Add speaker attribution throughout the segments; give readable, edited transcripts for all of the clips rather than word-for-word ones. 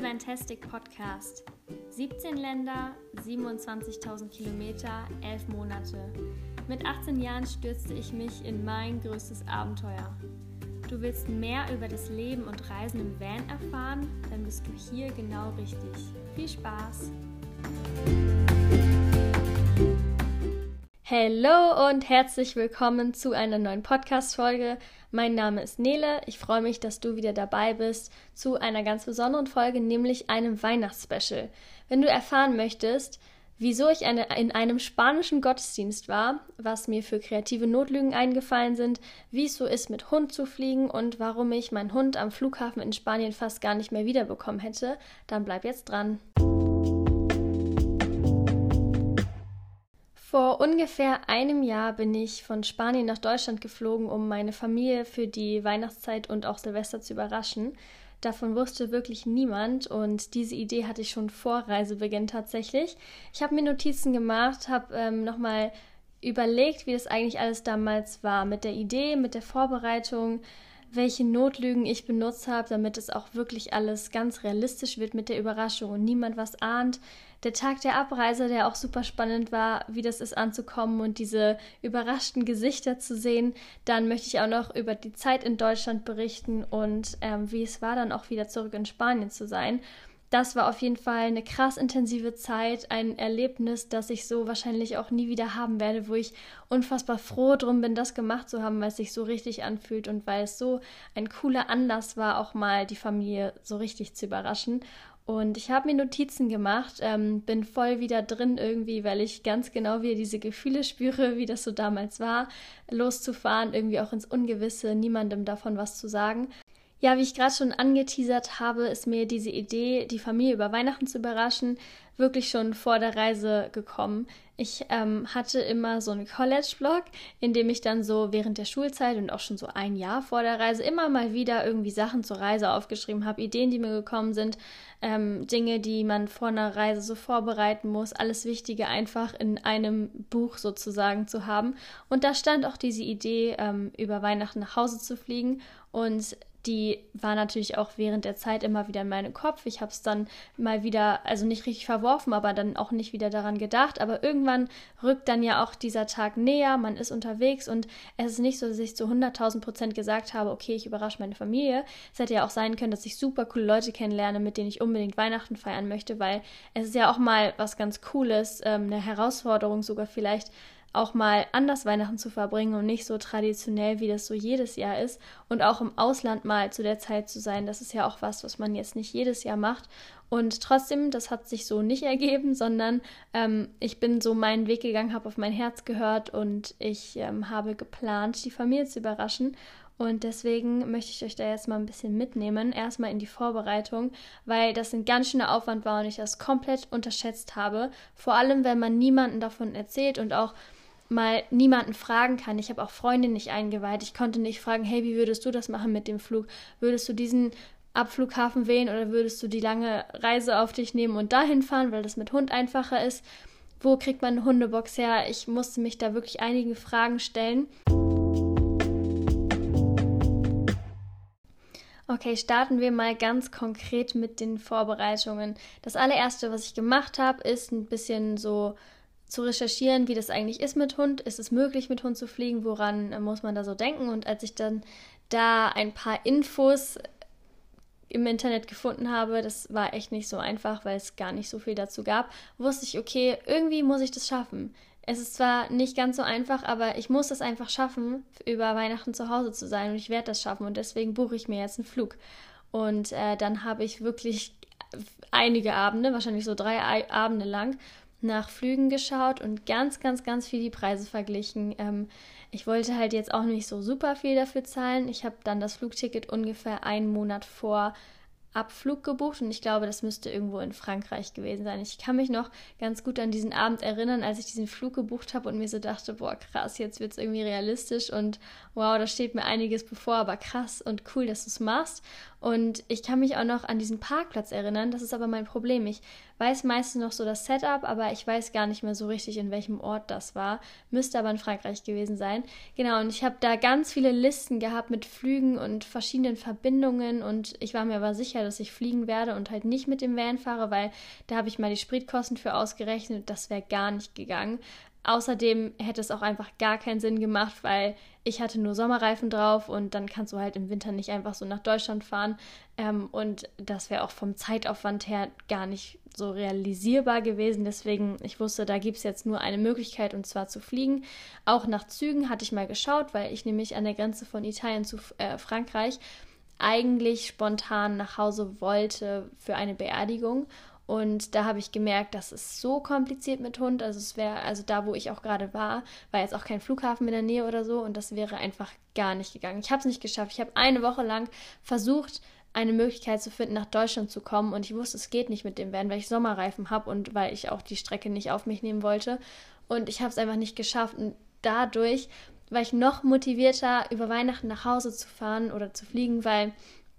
Speaker 1: Fantastic Podcast. 17 Länder, 27.000 Kilometer, 11 Monate. Mit 18 Jahren stürzte ich mich in mein größtes Abenteuer. Du willst mehr über das Leben und Reisen im Van erfahren? Dann bist du hier genau richtig. Viel Spaß! Hallo und herzlich willkommen zu einer neuen Podcast-Folge. Mein Name ist Nele. Ich freue mich, dass du wieder dabei bist zu einer ganz besonderen Folge, nämlich einem Weihnachtsspecial. Wenn du erfahren möchtest, wieso ich in einem spanischen Gottesdienst war, was mir für kreative Notlügen eingefallen sind, wie es so ist, mit Hund zu fliegen und warum ich meinen Hund am Flughafen in Spanien fast gar nicht mehr wiederbekommen hätte, dann bleib jetzt dran. Vor ungefähr einem Jahr bin ich von Spanien nach Deutschland geflogen, um meine Familie für die Weihnachtszeit und auch Silvester zu überraschen. Davon wusste wirklich niemand und diese Idee hatte ich schon vor Reisebeginn tatsächlich. Ich habe mir Notizen gemacht, habe nochmal überlegt, wie das eigentlich alles damals war, mit der Idee, mit der Vorbereitung, welche Notlügen ich benutzt habe, damit es auch wirklich alles ganz realistisch wird mit der Überraschung und niemand was ahnt. Der Tag der Abreise, der auch super spannend war, wie das ist anzukommen und diese überraschten Gesichter zu sehen. Dann möchte ich auch noch über die Zeit in Deutschland berichten und wie es war, dann auch wieder zurück in Spanien zu sein. Das war auf jeden Fall eine krass intensive Zeit, ein Erlebnis, das ich so wahrscheinlich auch nie wieder haben werde, wo ich unfassbar froh drum bin, das gemacht zu haben, weil es sich so richtig anfühlt und weil es so ein cooler Anlass war, auch mal die Familie so richtig zu überraschen. Und ich habe mir Notizen gemacht, bin voll wieder drin irgendwie, weil ich ganz genau wieder diese Gefühle spüre, wie das so damals war, loszufahren, irgendwie auch ins Ungewisse, niemandem davon was zu sagen. Ja, wie ich gerade schon angeteasert habe, ist mir diese Idee, die Familie über Weihnachten zu überraschen, wirklich schon vor der Reise gekommen. Ich hatte immer so einen College-Blog, in dem ich dann so während der Schulzeit und auch schon so ein Jahr vor der Reise immer mal wieder irgendwie Sachen zur Reise aufgeschrieben habe, Ideen, die mir gekommen sind, Dinge, die man vor einer Reise so vorbereiten muss, alles Wichtige einfach in einem Buch sozusagen zu haben. Und da stand auch diese Idee, über Weihnachten nach Hause zu fliegen und die war natürlich auch während der Zeit immer wieder in meinem Kopf. Ich habe es dann mal wieder, also nicht richtig verworfen, aber dann auch nicht wieder daran gedacht. Aber irgendwann rückt dann ja auch dieser Tag näher, man ist unterwegs und es ist nicht so, dass ich zu 100.000% gesagt habe, okay, ich überrasche meine Familie. Es hätte ja auch sein können, dass ich super coole Leute kennenlerne, mit denen ich unbedingt Weihnachten feiern möchte, weil es ist ja auch mal was ganz Cooles, eine Herausforderung sogar vielleicht, auch mal anders Weihnachten zu verbringen und nicht so traditionell, wie das so jedes Jahr ist. Und auch im Ausland mal zu der Zeit zu sein, das ist ja auch was man jetzt nicht jedes Jahr macht. Und trotzdem, das hat sich so nicht ergeben, sondern ich bin so meinen Weg gegangen, habe auf mein Herz gehört und ich habe geplant, die Familie zu überraschen. Und deswegen möchte ich euch da jetzt mal ein bisschen mitnehmen, erstmal in die Vorbereitung, weil das ein ganz schöner Aufwand war und ich das komplett unterschätzt habe. Vor allem, wenn man niemandem davon erzählt und auch mal niemanden fragen kann. Ich habe auch Freundinnen nicht eingeweiht. Ich konnte nicht fragen, hey, wie würdest du das machen mit dem Flug? Würdest du diesen Abflughafen wählen oder würdest du die lange Reise auf dich nehmen und dahin fahren, weil das mit Hund einfacher ist? Wo kriegt man eine Hundebox her? Ich musste mich da wirklich einige Fragen stellen. Okay, starten wir mal ganz konkret mit den Vorbereitungen. Das allererste, was ich gemacht habe, ist ein bisschen so zu recherchieren, wie das eigentlich ist mit Hund. Ist es möglich, mit Hund zu fliegen? Woran muss man da so denken? Und als ich dann da ein paar Infos im Internet gefunden habe, das war echt nicht so einfach, weil es gar nicht so viel dazu gab, wusste ich, okay, irgendwie muss ich das schaffen. Es ist zwar nicht ganz so einfach, aber ich muss es einfach schaffen, über Weihnachten zu Hause zu sein und ich werde das schaffen und deswegen buche ich mir jetzt einen Flug. Und dann habe ich wirklich einige Abende, wahrscheinlich so 3 Abende lang, nach Flügen geschaut und ganz, ganz, ganz viel die Preise verglichen. Ich wollte halt jetzt auch nicht so super viel dafür zahlen. Ich habe dann das Flugticket ungefähr einen Monat vor Abflug gebucht und ich glaube, das müsste irgendwo in Frankreich gewesen sein. Ich kann mich noch ganz gut an diesen Abend erinnern, als ich diesen Flug gebucht habe und mir so dachte, boah, krass, jetzt wird es irgendwie realistisch und wow, da steht mir einiges bevor, aber krass und cool, dass du es machst. Und ich kann mich auch noch an diesen Parkplatz erinnern, das ist aber mein Problem. Ich weiß meistens noch so das Setup, aber ich weiß gar nicht mehr so richtig, in welchem Ort das war. Müsste aber in Frankreich gewesen sein. Genau, und ich habe da ganz viele Listen gehabt mit Flügen und verschiedenen Verbindungen und ich war mir aber sicher, dass ich fliegen werde und halt nicht mit dem Van fahre, weil da habe ich mal die Spritkosten für ausgerechnet, das wäre gar nicht gegangen. Außerdem hätte es auch einfach gar keinen Sinn gemacht, weil ich hatte nur Sommerreifen drauf und dann kannst du halt im Winter nicht einfach so nach Deutschland fahren. Und das wäre auch vom Zeitaufwand her gar nicht so realisierbar gewesen. Deswegen, ich wusste, da gibt es jetzt nur eine Möglichkeit und zwar zu fliegen. Auch nach Zügen hatte ich mal geschaut, weil ich nämlich an der Grenze von Italien zu Frankreich eigentlich spontan nach Hause wollte für eine Beerdigung. Und da habe ich gemerkt, das ist so kompliziert mit Hund. Also da, wo ich auch gerade war jetzt auch kein Flughafen in der Nähe oder so. Und das wäre einfach gar nicht gegangen. Ich habe es nicht geschafft. Ich habe eine Woche lang versucht, eine Möglichkeit zu finden, nach Deutschland zu kommen. Und ich wusste, es geht nicht mit dem Van, weil ich Sommerreifen habe und weil ich auch die Strecke nicht auf mich nehmen wollte. Und ich habe es einfach nicht geschafft. Und dadurch war ich noch motivierter, über Weihnachten nach Hause zu fahren oder zu fliegen, weil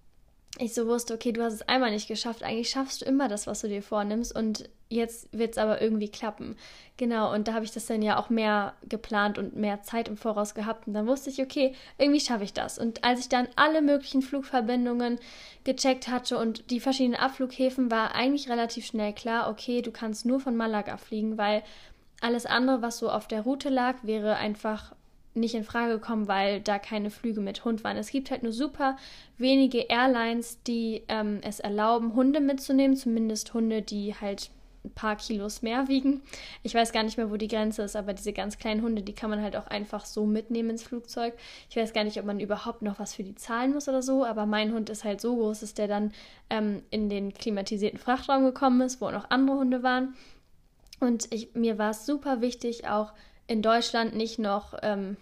Speaker 1: ich so wusste, okay, du hast es einmal nicht geschafft, eigentlich schaffst du immer das, was du dir vornimmst und jetzt wird es aber irgendwie klappen. Genau, und da habe ich das dann ja auch mehr geplant und mehr Zeit im Voraus gehabt und dann wusste ich, okay, irgendwie schaffe ich das. Und als ich dann alle möglichen Flugverbindungen gecheckt hatte und die verschiedenen Abflughäfen, war eigentlich relativ schnell klar, okay, du kannst nur von Malaga fliegen, weil alles andere, was so auf der Route lag, wäre einfach nicht in Frage gekommen, weil da keine Flüge mit Hund waren. Es gibt halt nur super wenige Airlines, die es erlauben, Hunde mitzunehmen, zumindest Hunde, die halt ein paar Kilos mehr wiegen. Ich weiß gar nicht mehr, wo die Grenze ist, aber diese ganz kleinen Hunde, die kann man halt auch einfach so mitnehmen ins Flugzeug. Ich weiß gar nicht, ob man überhaupt noch was für die zahlen muss oder so, aber mein Hund ist halt so groß, dass der dann in den klimatisierten Frachtraum gekommen ist, wo auch noch andere Hunde waren. Und mir war es super wichtig, auch in Deutschland nicht noch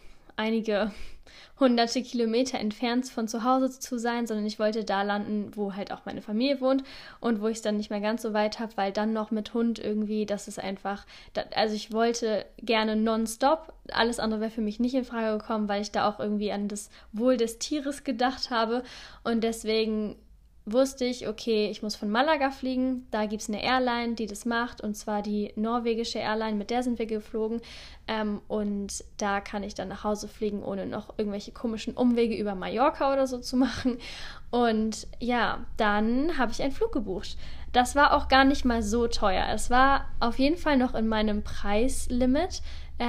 Speaker 1: einige hunderte Kilometer entfernt von zu Hause zu sein, sondern ich wollte da landen, wo halt auch meine Familie wohnt und wo ich es dann nicht mehr ganz so weit habe, weil dann noch mit Hund irgendwie, das ist einfach, also ich wollte gerne nonstop, alles andere wäre für mich nicht in Frage gekommen, weil ich da auch irgendwie an das Wohl des Tieres gedacht habe und deswegen wusste ich, okay, ich muss von Malaga fliegen, da gibt es eine Airline, die das macht und zwar die norwegische Airline, mit der sind wir geflogen und da kann ich dann nach Hause fliegen, ohne noch irgendwelche komischen Umwege über Mallorca oder so zu machen und ja, dann habe ich einen Flug gebucht. Das war auch gar nicht mal so teuer, es war auf jeden Fall noch in meinem Preislimit,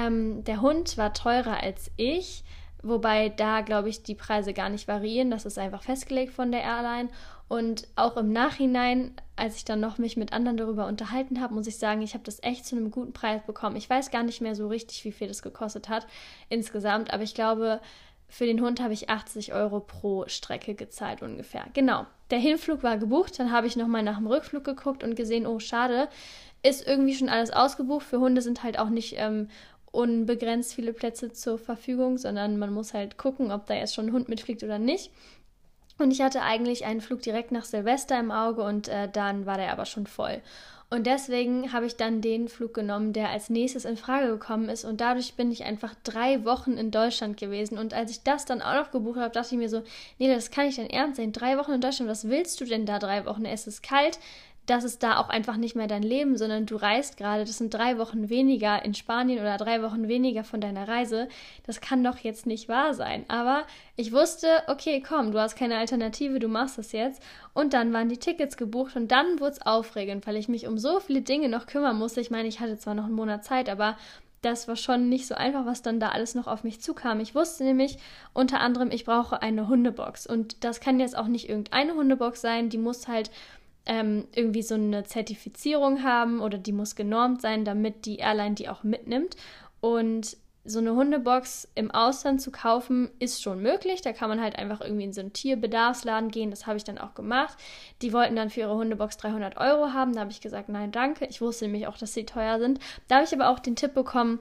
Speaker 1: der Hund war teurer als ich, wobei da, glaube ich, die Preise gar nicht variieren, das ist einfach festgelegt von der Airline. Und auch im Nachhinein, als ich dann noch mich mit anderen darüber unterhalten habe, muss ich sagen, ich habe das echt zu einem guten Preis bekommen. Ich weiß gar nicht mehr so richtig, wie viel das gekostet hat insgesamt, aber ich glaube, für den Hund habe ich 80 Euro pro Strecke gezahlt ungefähr. Genau, der Hinflug war gebucht, dann habe ich nochmal nach dem Rückflug geguckt und gesehen, oh schade, ist irgendwie schon alles ausgebucht. Für Hunde sind halt auch nicht unbegrenzt viele Plätze zur Verfügung, sondern man muss halt gucken, ob da jetzt schon ein Hund mitfliegt oder nicht. Und ich hatte eigentlich einen Flug direkt nach Silvester im Auge und dann war der aber schon voll. Und deswegen habe ich dann den Flug genommen, der als nächstes in Frage gekommen ist. Und dadurch bin ich einfach 3 Wochen in Deutschland gewesen. Und als ich das dann auch noch gebucht habe, dachte ich mir so, nee, das kann nicht dein Ernst sein. 3 Wochen in Deutschland, was willst du denn da 3 Wochen? Es ist kalt. Das ist da auch einfach nicht mehr dein Leben, sondern du reist gerade, das sind 3 Wochen weniger in Spanien oder 3 Wochen weniger von deiner Reise. Das kann doch jetzt nicht wahr sein. Aber ich wusste, okay, komm, du hast keine Alternative, du machst das jetzt. Und dann waren die Tickets gebucht und dann wurde es aufregend, weil ich mich um so viele Dinge noch kümmern musste. Ich meine, ich hatte zwar noch einen Monat Zeit, aber das war schon nicht so einfach, was dann da alles noch auf mich zukam. Ich wusste nämlich unter anderem, ich brauche eine Hundebox. Und das kann jetzt auch nicht irgendeine Hundebox sein, die muss halt irgendwie so eine Zertifizierung haben oder die muss genormt sein, damit die Airline die auch mitnimmt. Und so eine Hundebox im Ausland zu kaufen, ist schon möglich. Da kann man halt einfach irgendwie in so einen Tierbedarfsladen gehen. Das habe ich dann auch gemacht. Die wollten dann für ihre Hundebox 300 Euro haben. Da habe ich gesagt, nein, danke. Ich wusste nämlich auch, dass sie teuer sind. Da habe ich aber auch den Tipp bekommen,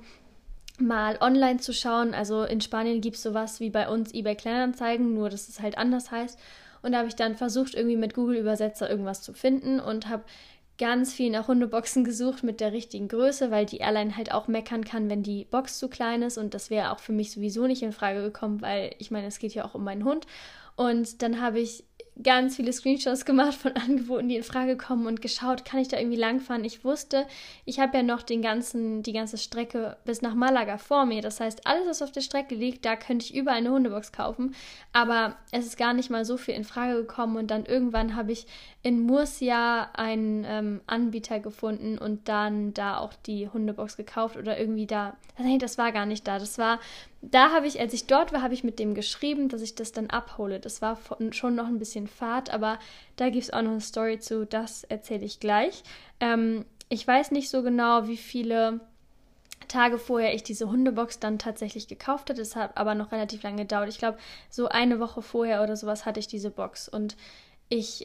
Speaker 1: mal online zu schauen. Also in Spanien gibt es sowas wie bei uns eBay Kleinanzeigen, nur dass es halt anders heißt. Und da habe ich dann versucht, irgendwie mit Google-Übersetzer irgendwas zu finden und habe ganz viel nach Hundeboxen gesucht mit der richtigen Größe, weil die Airline halt auch meckern kann, wenn die Box zu klein ist. Und das wäre auch für mich sowieso nicht in Frage gekommen, weil ich meine, es geht ja auch um meinen Hund. Und dann habe ich ganz viele Screenshots gemacht von Angeboten, die in Frage kommen und geschaut, kann ich da irgendwie langfahren. Ich wusste, ich habe ja noch die ganze Strecke bis nach Malaga vor mir. Das heißt, alles, was auf der Strecke liegt, da könnte ich überall eine Hundebox kaufen. Aber es ist gar nicht mal so viel in Frage gekommen. Und dann irgendwann habe ich in Murcia einen Anbieter gefunden und dann da auch die Hundebox gekauft oder irgendwie da. Nee, das war gar nicht da. Da habe ich, als ich dort war, habe ich mit dem geschrieben, dass ich das dann abhole. Das war schon noch ein bisschen Fahrt, aber da gibt es auch noch eine Story zu, das erzähle ich gleich. Ich weiß nicht so genau, wie viele Tage vorher ich diese Hundebox dann tatsächlich gekauft hatte. Das hat aber noch relativ lange gedauert. Ich glaube, so eine Woche vorher oder sowas hatte ich diese Box. Und ich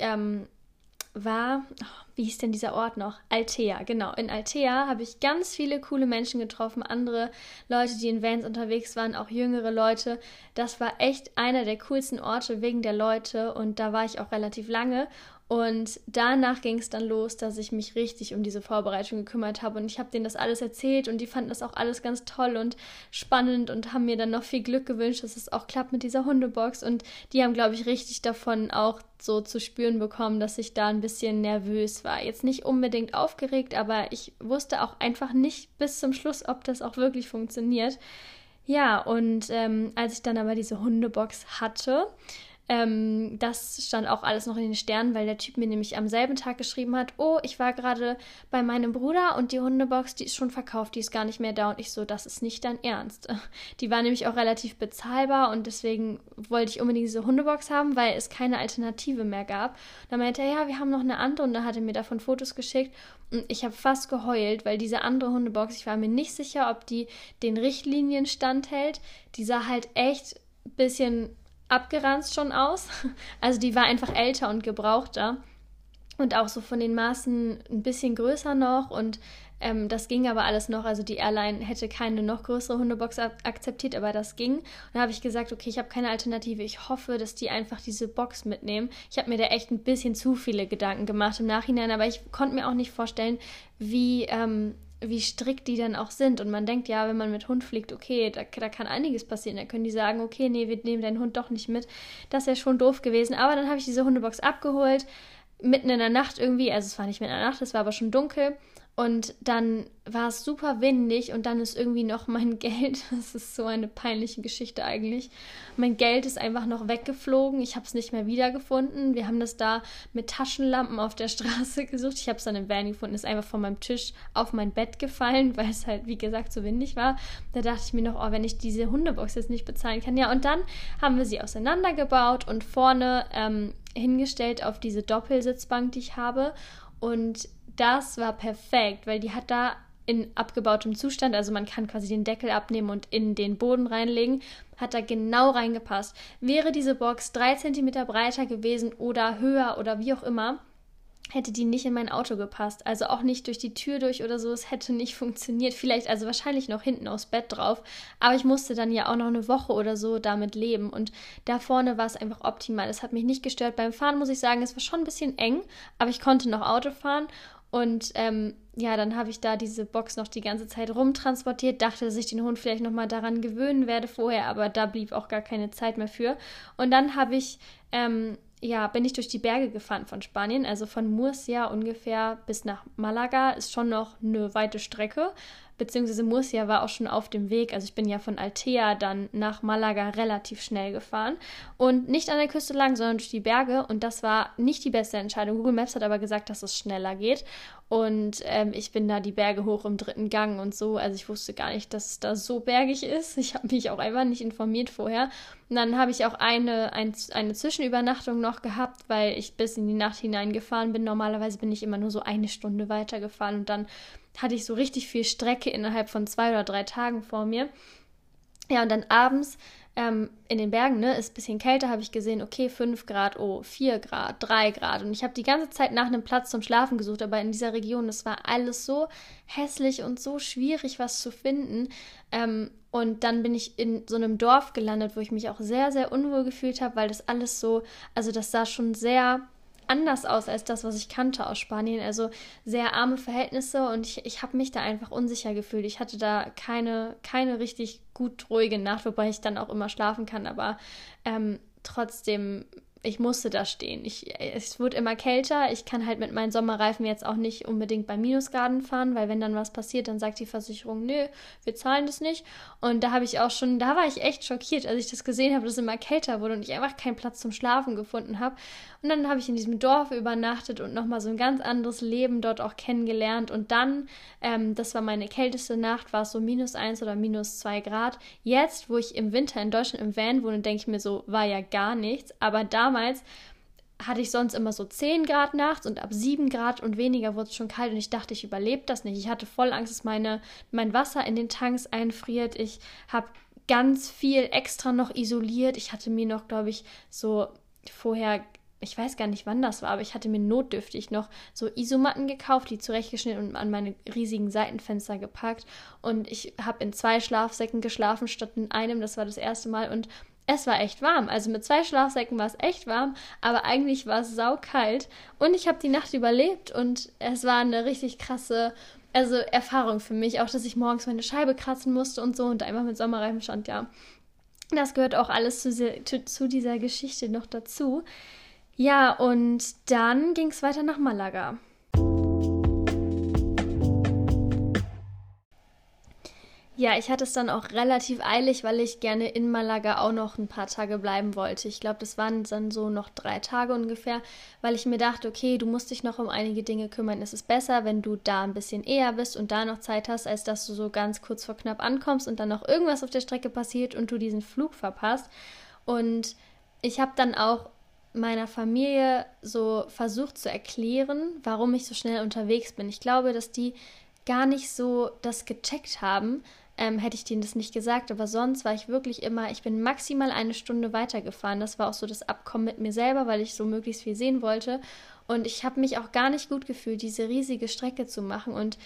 Speaker 1: wie hieß denn dieser Ort noch? Altea, genau. In Altea habe ich ganz viele coole Menschen getroffen, andere Leute, die in Vans unterwegs waren, auch jüngere Leute. Das war echt einer der coolsten Orte wegen der Leute und da war ich auch relativ lange. Und danach ging es dann los, dass ich mich richtig um diese Vorbereitung gekümmert habe und ich habe denen das alles erzählt und die fanden das auch alles ganz toll und spannend und haben mir dann noch viel Glück gewünscht, dass es auch klappt mit dieser Hundebox und die haben, glaube ich, richtig davon auch so zu spüren bekommen, dass ich da ein bisschen nervös war. Jetzt nicht unbedingt aufgeregt, aber ich wusste auch einfach nicht bis zum Schluss, ob das auch wirklich funktioniert. Ja, und als ich dann aber diese Hundebox hatte, das stand auch alles noch in den Sternen, weil der Typ mir nämlich am selben Tag geschrieben hat, oh, ich war gerade bei meinem Bruder und die Hundebox, die ist schon verkauft, die ist gar nicht mehr da und ich so, das ist nicht dein Ernst. Die war nämlich auch relativ bezahlbar und deswegen wollte ich unbedingt diese Hundebox haben, weil es keine Alternative mehr gab. Da meinte er, ja, wir haben noch eine andere und da hat er mir davon Fotos geschickt und ich habe fast geheult, weil diese andere Hundebox, ich war mir nicht sicher, ob die den Richtlinien standhält. Die sah halt echt ein bisschen abgeranzt schon aus. Also die war einfach älter und gebrauchter und auch so von den Maßen ein bisschen größer noch und das ging aber alles noch. Also die Airline hätte keine noch größere Hundebox akzeptiert, aber das ging. Und da habe ich gesagt, okay, ich habe keine Alternative. Ich hoffe, dass die einfach diese Box mitnehmen. Ich habe mir da echt ein bisschen zu viele Gedanken gemacht im Nachhinein, aber ich konnte mir auch nicht vorstellen, wie strikt die dann auch sind. Und man denkt, ja, wenn man mit Hund fliegt, okay, da kann einiges passieren. Da können die sagen, okay, nee, wir nehmen deinen Hund doch nicht mit. Das wäre schon doof gewesen. Aber dann habe ich diese Hundebox abgeholt, mitten in der Nacht irgendwie. Also es war nicht mitten in der Nacht, es war aber schon dunkel. Und dann war es super windig und dann ist irgendwie noch mein Geld, das ist so eine peinliche Geschichte eigentlich, mein Geld ist einfach noch weggeflogen, ich habe es nicht mehr wiedergefunden, wir haben das da mit Taschenlampen auf der Straße gesucht, ich habe es dann im Van gefunden, ist einfach von meinem Tisch auf mein Bett gefallen, weil es halt, wie gesagt, so windig war. Da dachte ich mir noch, oh, wenn ich diese Hundebox jetzt nicht bezahlen kann, ja, und dann haben wir sie auseinandergebaut und vorne hingestellt auf diese Doppelsitzbank, die ich habe und das war perfekt, weil die hat da in abgebautem Zustand, also man kann quasi den Deckel abnehmen und in den Boden reinlegen, hat da genau reingepasst. Wäre diese Box 3 Zentimeter breiter gewesen oder höher oder wie auch immer, hätte die nicht in mein Auto gepasst. Also auch nicht durch die Tür durch oder so, es hätte nicht funktioniert. Vielleicht, also wahrscheinlich noch hinten aufs Bett drauf, aber ich musste dann ja auch noch eine Woche oder so damit leben und da vorne war es einfach optimal. Es hat mich nicht gestört. Beim Fahren muss ich sagen, es war schon ein bisschen eng, aber ich konnte noch Auto fahren. Und ja, dann habe ich da diese Box noch die ganze Zeit rumtransportiert, dachte, dass ich den Hund vielleicht nochmal daran gewöhnen werde vorher, aber da blieb auch gar keine Zeit mehr für. Und dann bin ich durch die Berge gefahren von Spanien, also von Murcia ungefähr bis nach Malaga, ist schon noch eine weite Strecke, beziehungsweise Murcia war auch schon auf dem Weg, also ich bin ja von Altea dann nach Malaga relativ schnell gefahren und nicht an der Küste lang, sondern durch die Berge und das war nicht die beste Entscheidung. Google Maps hat aber gesagt, dass es schneller geht und ich bin da die Berge hoch im 3. Gang und so, also ich wusste gar nicht, dass es da so bergig ist. Ich habe mich auch einfach nicht informiert vorher. Und dann habe ich auch eine Zwischenübernachtung noch gehabt, weil ich bis in die Nacht hineingefahren bin. Normalerweise bin ich immer nur so 1 Stunde weitergefahren und dann hatte ich so richtig viel Strecke innerhalb von 2 oder 3 Tagen vor mir. Ja, und dann abends in den Bergen, ne, ist ein bisschen kälter, habe ich gesehen, okay, 5 Grad, oh, 4 Grad, 3 Grad. Und ich habe die ganze Zeit nach einem Platz zum Schlafen gesucht, aber in dieser Region, das war alles so hässlich und so schwierig, was zu finden. Und dann bin ich in so einem Dorf gelandet, wo ich mich auch sehr, sehr unwohl gefühlt habe, weil das alles so, also das sah schon sehr anders aus als das, was ich kannte aus Spanien. Also sehr arme Verhältnisse und ich habe mich da einfach unsicher gefühlt. Ich hatte da keine richtig gut ruhige Nacht, wobei ich dann auch immer schlafen kann, aber trotzdem ich musste da stehen. Es wurde immer kälter. Ich kann halt mit meinen Sommerreifen jetzt auch nicht unbedingt bei Minusgraden fahren, weil wenn dann was passiert, dann sagt die Versicherung, nö, wir zahlen das nicht. Und da war ich echt schockiert, als ich das gesehen habe, dass es immer kälter wurde und ich einfach keinen Platz zum Schlafen gefunden habe. Und dann habe ich in diesem Dorf übernachtet und nochmal so ein ganz anderes Leben dort auch kennengelernt. Und dann, das war meine kälteste Nacht, war es so -1 oder -2 Grad. Jetzt, wo ich im Winter in Deutschland im Van wohne, denke ich mir so, war ja gar nichts. Aber damals hatte ich sonst immer so 10 Grad nachts und ab 7 Grad und weniger wurde es schon kalt und ich dachte, ich überlebe das nicht. Ich hatte voll Angst, dass mein Wasser in den Tanks einfriert. Ich habe ganz viel extra noch isoliert. Ich hatte mir noch, glaube ich, so vorher, ich weiß gar nicht, wann das war, aber ich hatte mir notdürftig noch so Isomatten gekauft, die zurechtgeschnitten und an meine riesigen Seitenfenster gepackt. Und ich habe in 2 Schlafsäcken geschlafen statt in einem. Das war das erste Mal. Und es war echt warm. Also mit 2 Schlafsäcken war es echt warm, aber eigentlich war es saukalt. Und ich habe die Nacht überlebt und es war eine richtig krasse, also Erfahrung für mich. Auch, dass ich morgens meine Scheibe kratzen musste und so und da einfach mit Sommerreifen stand, ja. Das gehört auch alles zu dieser Geschichte noch dazu. Ja, und dann ging es weiter nach Malaga. Ja, ich hatte es dann auch relativ eilig, weil ich gerne in Malaga auch noch ein paar Tage bleiben wollte. Ich glaube, das waren dann so noch 3 Tage ungefähr, weil ich mir dachte, okay, du musst dich noch um einige Dinge kümmern. Es ist besser, wenn du da ein bisschen eher bist und da noch Zeit hast, als dass du so ganz kurz vor knapp ankommst und dann noch irgendwas auf der Strecke passiert und du diesen Flug verpasst. Und ich habe dann auch meiner Familie so versucht zu erklären, warum ich so schnell unterwegs bin. Ich glaube, dass die gar nicht so das gecheckt haben, hätte ich denen das nicht gesagt, aber sonst war ich wirklich immer, ich bin maximal 1 Stunde weitergefahren. Das war auch so das Abkommen mit mir selber, weil ich so möglichst viel sehen wollte. Und ich habe mich auch gar nicht gut gefühlt, diese riesige Strecke zu machen und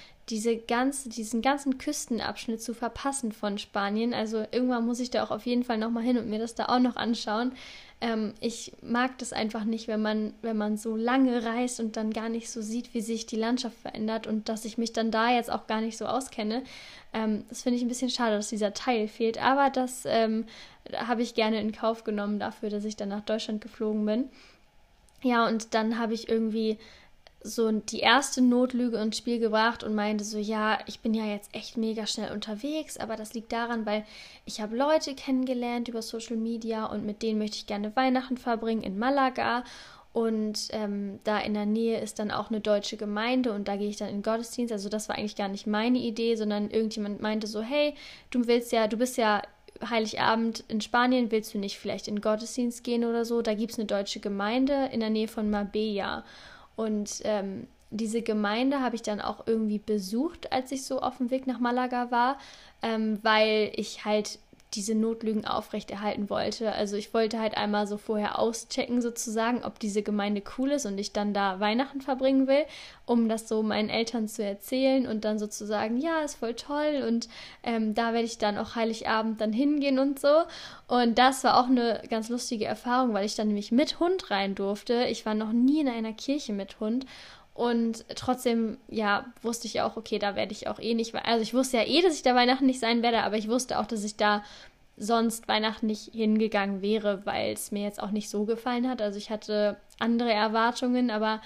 Speaker 1: diesen ganzen Küstenabschnitt zu verpassen von Spanien. Also irgendwann muss ich da auch auf jeden Fall nochmal hin und mir das da auch noch anschauen. Ich mag das einfach nicht, wenn man so lange reist und dann gar nicht so sieht, wie sich die Landschaft verändert und dass ich mich dann da jetzt auch gar nicht so auskenne. Das finde ich ein bisschen schade, dass dieser Teil fehlt, aber das habe ich gerne in Kauf genommen dafür, dass ich dann nach Deutschland geflogen bin. Ja, und dann habe ich irgendwie so die erste Notlüge ins Spiel gebracht und meinte so, ja, ich bin ja jetzt echt mega schnell unterwegs, aber das liegt daran, weil ich habe Leute kennengelernt über Social Media und mit denen möchte ich gerne Weihnachten verbringen in Malaga und da in der Nähe ist dann auch eine deutsche Gemeinde und da gehe ich dann in den Gottesdienst, also das war eigentlich gar nicht meine Idee, sondern irgendjemand meinte so, hey, du bist ja Heiligabend in Spanien, willst du nicht vielleicht in den Gottesdienst gehen oder so? Da gibt es eine deutsche Gemeinde in der Nähe von Marbella. Und diese Gemeinde habe ich dann auch irgendwie besucht, als ich so auf dem Weg nach Malaga war, weil ich halt diese Notlügen aufrechterhalten wollte. Also ich wollte halt einmal so vorher auschecken sozusagen, ob diese Gemeinde cool ist und ich dann da Weihnachten verbringen will, um das so meinen Eltern zu erzählen und dann sozusagen, ja, ist voll toll und da werde ich dann auch Heiligabend dann hingehen und so. Und das war auch eine ganz lustige Erfahrung, weil ich dann nämlich mit Hund rein durfte. Ich war noch nie in einer Kirche mit Hund. Und trotzdem, ja, wusste ich auch, okay, da werde ich auch eh nicht, also ich wusste ja eh, dass ich da Weihnachten nicht sein werde, aber ich wusste auch, dass ich da sonst Weihnachten nicht hingegangen wäre, weil es mir jetzt auch nicht so gefallen hat. Also ich hatte andere Erwartungen, aber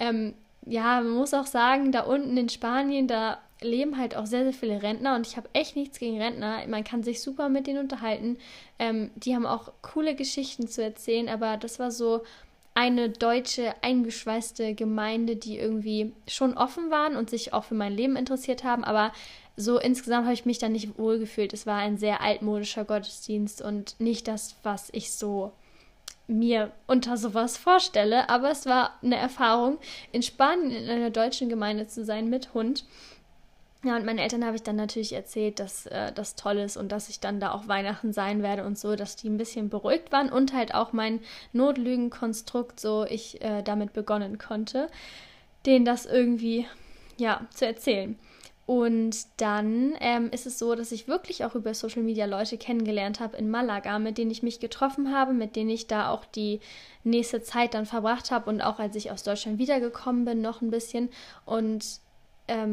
Speaker 1: ja, man muss auch sagen, da unten in Spanien, da leben halt auch sehr, sehr viele Rentner und ich habe echt nichts gegen Rentner. Man kann sich super mit denen unterhalten. Die haben auch coole Geschichten zu erzählen, aber das war so eine deutsche, eingeschweißte Gemeinde, die irgendwie schon offen waren und sich auch für mein Leben interessiert haben, aber so insgesamt habe ich mich da nicht wohlgefühlt. Es war ein sehr altmodischer Gottesdienst und nicht das, was ich so mir unter sowas vorstelle, aber es war eine Erfahrung, in Spanien in einer deutschen Gemeinde zu sein mit Hund. Ja, und meinen Eltern habe ich dann natürlich erzählt, dass das toll ist und dass ich dann da auch Weihnachten sein werde und so, dass die ein bisschen beruhigt waren und halt auch mein Notlügenkonstrukt, so ich damit begonnen konnte, denen das irgendwie, ja, zu erzählen. Und dann ist es so, dass ich wirklich auch über Social Media Leute kennengelernt habe in Malaga, mit denen ich mich getroffen habe, mit denen ich da auch die nächste Zeit dann verbracht habe und auch als ich aus Deutschland wiedergekommen bin, noch ein bisschen. Und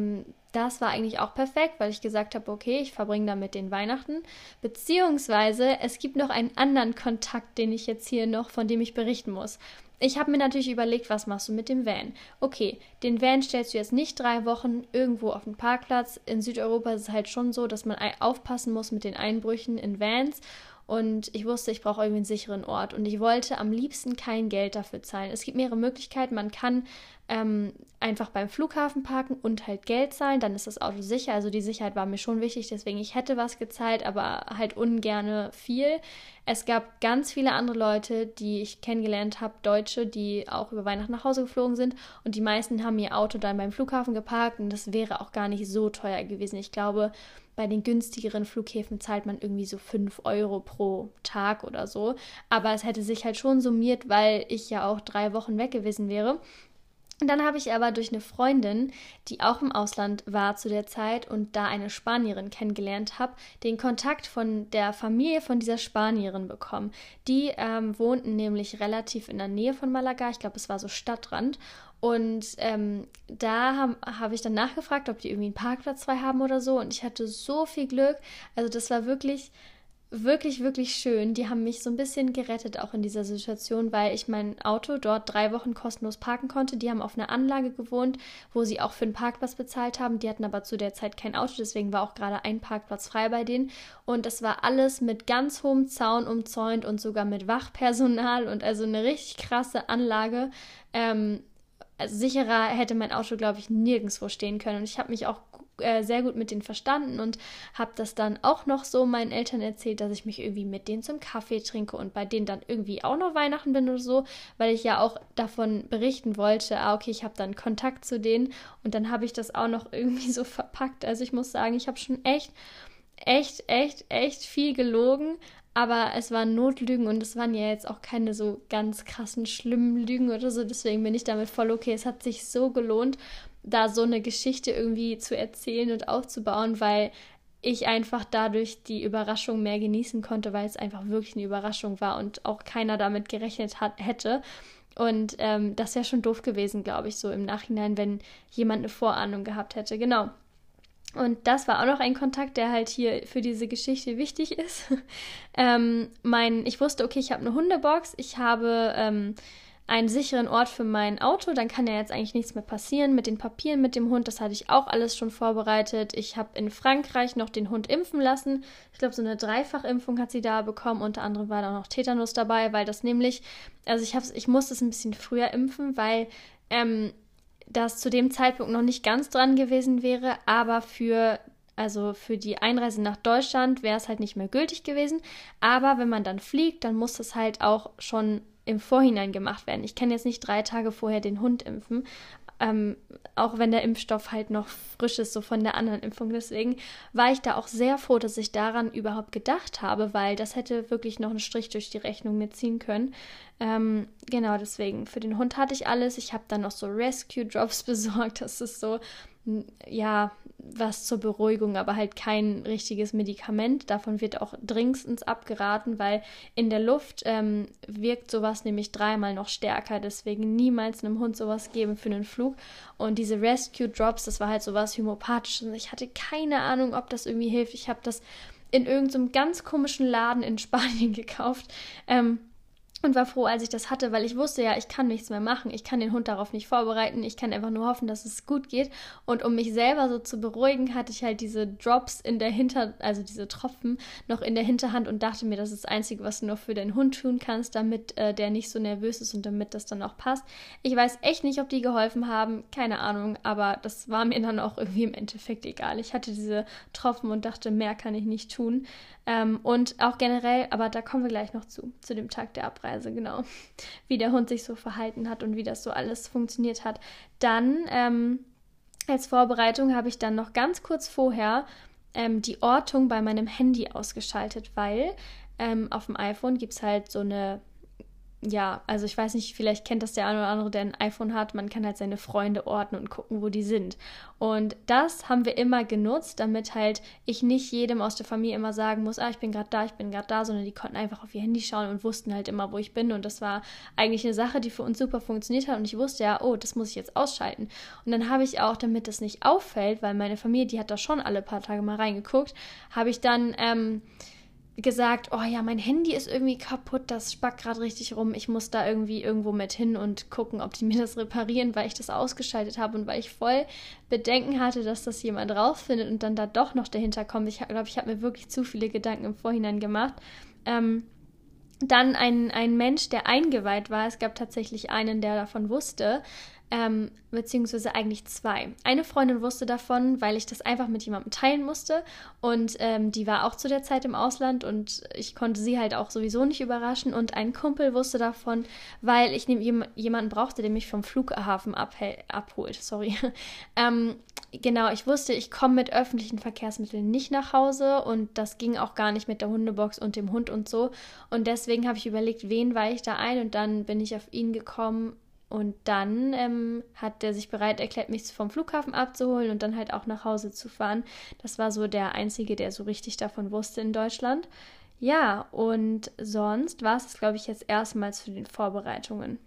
Speaker 1: das war eigentlich auch perfekt, weil ich gesagt habe, okay, ich verbringe damit den Weihnachten. Beziehungsweise es gibt noch einen anderen Kontakt, den ich jetzt hier noch, von dem ich berichten muss. Ich habe mir natürlich überlegt, was machst du mit dem Van? Okay, den Van stellst du jetzt nicht 3 Wochen irgendwo auf den Parkplatz. In Südeuropa ist es halt schon so, dass man aufpassen muss mit den Einbrüchen in Vans. Und ich wusste, ich brauche irgendwie einen sicheren Ort. Und ich wollte am liebsten kein Geld dafür zahlen. Es gibt mehrere Möglichkeiten. Man kann einfach beim Flughafen parken und halt Geld zahlen. Dann ist das Auto sicher. Also die Sicherheit war mir schon wichtig. Deswegen, ich hätte was gezahlt, aber halt ungerne viel. Es gab ganz viele andere Leute, die ich kennengelernt habe, Deutsche, die auch über Weihnachten nach Hause geflogen sind. Und die meisten haben ihr Auto dann beim Flughafen geparkt. Und das wäre auch gar nicht so teuer gewesen. Ich glaube, bei den günstigeren Flughäfen zahlt man irgendwie so 5 Euro pro Tag oder so. Aber es hätte sich halt schon summiert, weil ich ja auch 3 Wochen weg gewesen wäre. Und dann habe ich aber durch eine Freundin, die auch im Ausland war zu der Zeit und da eine Spanierin kennengelernt habe, den Kontakt von der Familie von dieser Spanierin bekommen. Die wohnten nämlich relativ in der Nähe von Malaga. Ich glaube, es war so Stadtrand. Und da hab ich dann nachgefragt, ob die irgendwie einen Parkplatz frei haben oder so. Und ich hatte so viel Glück. Also das war wirklich, wirklich, wirklich schön. Die haben mich so ein bisschen gerettet auch in dieser Situation, weil ich mein Auto dort 3 Wochen kostenlos parken konnte. Die haben auf einer Anlage gewohnt, wo sie auch für einen Parkplatz bezahlt haben. Die hatten aber zu der Zeit kein Auto, deswegen war auch gerade ein Parkplatz frei bei denen. Und das war alles mit ganz hohem Zaun umzäunt und sogar mit Wachpersonal und also eine richtig krasse Anlage. Also sicherer hätte mein Auto, glaube ich, nirgendwo stehen können. Und ich habe mich auch sehr gut mit denen verstanden und habe das dann auch noch so meinen Eltern erzählt, dass ich mich irgendwie mit denen zum Kaffee trinke und bei denen dann irgendwie auch noch Weihnachten bin oder so, weil ich ja auch davon berichten wollte, okay, ich habe dann Kontakt zu denen und dann habe ich das auch noch irgendwie so verpackt. Also ich muss sagen, ich habe schon echt viel gelogen, aber es waren Notlügen und es waren ja jetzt auch keine so ganz krassen, schlimmen Lügen oder so. Deswegen bin ich damit voll okay. Es hat sich so gelohnt, da so eine Geschichte irgendwie zu erzählen und aufzubauen, weil ich einfach dadurch die Überraschung mehr genießen konnte, weil es einfach wirklich eine Überraschung war und auch keiner damit gerechnet hätte. Und das wäre schon doof gewesen, glaube ich, so im Nachhinein, wenn jemand eine Vorahnung gehabt hätte. Genau. Und das war auch noch ein Kontakt, der halt hier für diese Geschichte wichtig ist. Ich wusste, okay, ich habe eine Hundebox, ich habe einen sicheren Ort für mein Auto, dann kann ja jetzt eigentlich nichts mehr passieren mit den Papieren, mit dem Hund, das hatte ich auch alles schon vorbereitet. Ich habe in Frankreich noch den Hund impfen lassen. Ich glaube, so eine Dreifachimpfung hat sie da bekommen, unter anderem war da auch noch Tetanus dabei, weil das nämlich, also ich musste es ein bisschen früher impfen, weil das zu dem Zeitpunkt noch nicht ganz dran gewesen wäre, aber für die Einreise nach Deutschland wäre es halt nicht mehr gültig gewesen. Aber wenn man dann fliegt, dann muss das halt auch schon im Vorhinein gemacht werden. Ich kann jetzt nicht 3 Tage vorher den Hund impfen, auch wenn der Impfstoff halt noch frisch ist, so von der anderen Impfung. Deswegen war ich da auch sehr froh, dass ich daran überhaupt gedacht habe, weil das hätte wirklich noch einen Strich durch die Rechnung mir ziehen können. Genau, deswegen, für den Hund hatte ich alles. Ich habe dann noch so Rescue Drops besorgt. Das ist so, ja, was zur Beruhigung, aber halt kein richtiges Medikament. Davon wird auch dringendstens abgeraten, weil in der Luft wirkt sowas nämlich 3-mal noch stärker. Deswegen niemals einem Hund sowas geben für einen Flug. Und diese Rescue Drops, das war halt sowas Homöopathisches. Ich hatte keine Ahnung, ob das irgendwie hilft. Ich habe das in irgendeinem ganz komischen Laden in Spanien gekauft. Und war froh, als ich das hatte, weil ich wusste ja, ich kann nichts mehr machen. Ich kann den Hund darauf nicht vorbereiten. Ich kann einfach nur hoffen, dass es gut geht. Und um mich selber so zu beruhigen, hatte ich halt diese Drops also diese Tropfen noch in der Hinterhand und dachte mir, das ist das Einzige, was du noch für deinen Hund tun kannst, damit der nicht so nervös ist und damit das dann auch passt. Ich weiß echt nicht, ob die geholfen haben. Keine Ahnung, aber das war mir dann auch irgendwie im Endeffekt egal. Ich hatte diese Tropfen und dachte, mehr kann ich nicht tun. Und auch generell, aber da kommen wir gleich noch zu dem Tag der Abreise, genau, wie der Hund sich so verhalten hat und wie das so alles funktioniert hat. Dann als Vorbereitung habe ich dann noch ganz kurz vorher die Ortung bei meinem Handy ausgeschaltet, weil auf dem iPhone gibt es halt so eine ja, also ich weiß nicht, vielleicht kennt das der eine oder andere, der ein iPhone hat. Man kann halt seine Freunde ordnen und gucken, wo die sind. Und das haben wir immer genutzt, damit halt ich nicht jedem aus der Familie immer sagen muss, ich bin gerade da, sondern die konnten einfach auf ihr Handy schauen und wussten halt immer, wo ich bin. Und das war eigentlich eine Sache, die für uns super funktioniert hat. Und ich wusste ja, oh, das muss ich jetzt ausschalten. Und dann habe ich auch, damit das nicht auffällt, weil meine Familie, die hat da schon alle paar Tage mal reingeguckt, habe ich dann gesagt, oh ja, mein Handy ist irgendwie kaputt, das spackt gerade richtig rum, ich muss da irgendwie irgendwo mit hin und gucken, ob die mir das reparieren, weil ich das ausgeschaltet habe und weil ich voll Bedenken hatte, dass das jemand rausfindet und dann da doch noch dahinter kommt. Ich glaube, ich habe mir wirklich zu viele Gedanken im Vorhinein gemacht. Dann ein Mensch, der eingeweiht war. Es gab tatsächlich einen, der davon wusste, beziehungsweise eigentlich zwei. Eine Freundin wusste davon, weil ich das einfach mit jemandem teilen musste und die war auch zu der Zeit im Ausland und ich konnte sie halt auch sowieso nicht überraschen und ein Kumpel wusste davon, weil ich jemanden brauchte, der mich vom Flughafen abholt. Sorry. Genau, ich wusste, ich komme mit öffentlichen Verkehrsmitteln nicht nach Hause und das ging auch gar nicht mit der Hundebox und dem Hund und so. Und deswegen habe ich überlegt, wen weihe ich da ein und dann bin ich auf ihn gekommen und dann hat er sich bereit erklärt, mich vom Flughafen abzuholen und dann halt auch nach Hause zu fahren. Das war so der Einzige, der so richtig davon wusste in Deutschland. Ja, und sonst war es, glaube ich, jetzt erstmals für den Vorbereitungen.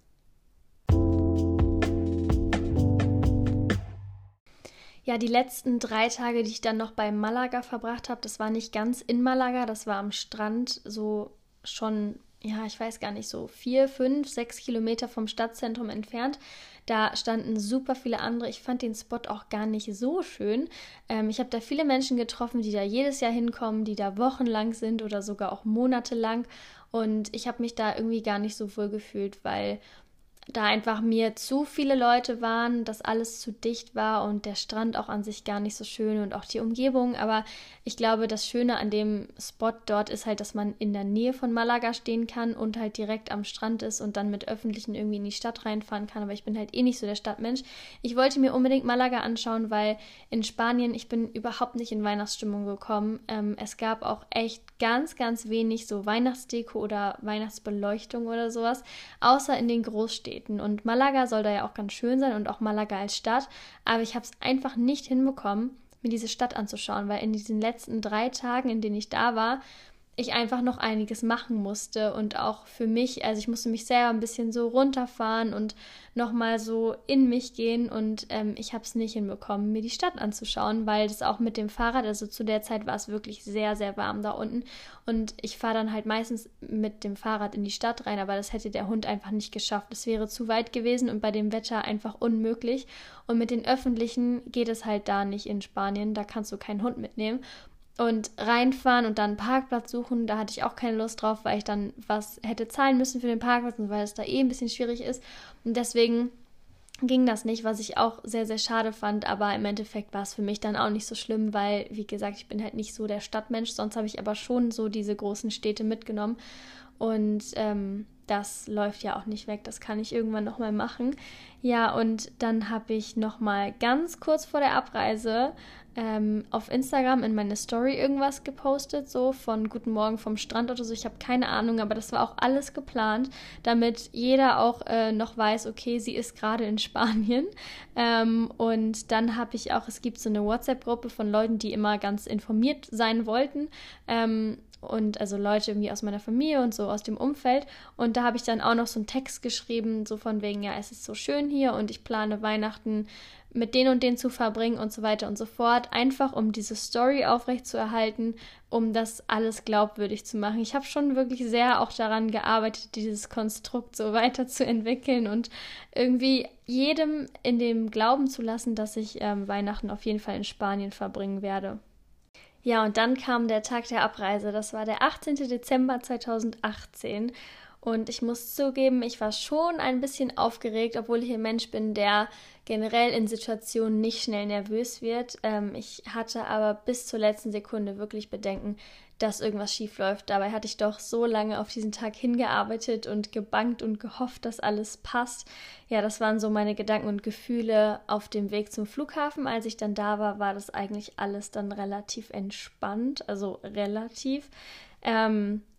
Speaker 1: Ja, die letzten 3 Tage, die ich dann noch bei Malaga verbracht habe, das war nicht ganz in Malaga, das war am Strand, so schon, ja, ich weiß gar nicht, so 4, 5, 6 Kilometer vom Stadtzentrum entfernt. Da standen super viele andere. Ich fand den Spot auch gar nicht so schön. Ich habe da viele Menschen getroffen, die da jedes Jahr hinkommen, die da wochenlang sind oder sogar auch monatelang. Und ich habe mich da irgendwie gar nicht so wohl gefühlt, weil da einfach mir zu viele Leute waren, dass alles zu dicht war und der Strand auch an sich gar nicht so schön und auch die Umgebung. Aber ich glaube, das Schöne an dem Spot dort ist halt, dass man in der Nähe von Malaga stehen kann und halt direkt am Strand ist und dann mit Öffentlichen irgendwie in die Stadt reinfahren kann. Aber ich bin halt eh nicht so der Stadtmensch. Ich wollte mir unbedingt Malaga anschauen, weil in Spanien, ich bin überhaupt nicht in Weihnachtsstimmung gekommen. Es gab auch echt ganz, ganz wenig so Weihnachtsdeko oder Weihnachtsbeleuchtung oder sowas, außer in den Großstädten. Und Malaga soll da ja auch ganz schön sein und auch Malaga als Stadt. Aber ich habe es einfach nicht hinbekommen, mir diese Stadt anzuschauen, weil in diesen letzten 3 Tagen, in denen ich da war, ich einfach noch einiges machen musste und auch für mich, also ich musste mich selber ein bisschen so runterfahren und nochmal so in mich gehen und ich habe es nicht hinbekommen, mir die Stadt anzuschauen, weil das auch mit dem Fahrrad, also zu der Zeit war es wirklich sehr, sehr warm da unten und ich fahre dann halt meistens mit dem Fahrrad in die Stadt rein, aber das hätte der Hund einfach nicht geschafft. Es wäre zu weit gewesen und bei dem Wetter einfach unmöglich und mit den Öffentlichen geht es halt da nicht in Spanien, da kannst du keinen Hund mitnehmen. Und reinfahren und dann einen Parkplatz suchen, da hatte ich auch keine Lust drauf, weil ich dann was hätte zahlen müssen für den Parkplatz und weil es da eh ein bisschen schwierig ist. Und deswegen ging das nicht, was ich auch sehr, sehr schade fand. Aber im Endeffekt war es für mich dann auch nicht so schlimm, weil, wie gesagt, ich bin halt nicht so der Stadtmensch. Sonst habe ich aber schon so diese großen Städte mitgenommen. Und das läuft ja auch nicht weg. Das kann ich irgendwann nochmal machen. Ja, und dann habe ich nochmal ganz kurz vor der Abreise auf Instagram in meine Story irgendwas gepostet, so von Guten Morgen vom Strand oder so. Ich habe keine Ahnung, aber das war auch alles geplant, damit jeder auch noch weiß, okay, sie ist gerade in Spanien. Und dann habe ich auch, es gibt so eine WhatsApp-Gruppe von Leuten, die immer ganz informiert sein wollten. Und also Leute irgendwie aus meiner Familie und so aus dem Umfeld. Und da habe ich dann auch noch so einen Text geschrieben, so von wegen, ja, es ist so schön hier und ich plane Weihnachten mit den und den zu verbringen und so weiter und so fort. Einfach, um diese Story aufrechtzuerhalten, um das alles glaubwürdig zu machen. Ich habe schon wirklich sehr auch daran gearbeitet, dieses Konstrukt so weiterzuentwickeln und irgendwie jedem in dem Glauben zu lassen, dass ich Weihnachten auf jeden Fall in Spanien verbringen werde. Ja, und dann kam der Tag der Abreise. Das war der 18. Dezember 2018. Und ich muss zugeben, ich war schon ein bisschen aufgeregt, obwohl ich ein Mensch bin, der generell in Situationen nicht schnell nervös wird. Ich hatte aber bis zur letzten Sekunde wirklich Bedenken, dass irgendwas schief läuft. Dabei hatte ich doch so lange auf diesen Tag hingearbeitet und gebangt und gehofft, dass alles passt. Ja, das waren so meine Gedanken und Gefühle auf dem Weg zum Flughafen. Als ich dann da war, war das eigentlich alles dann relativ entspannt, also relativ.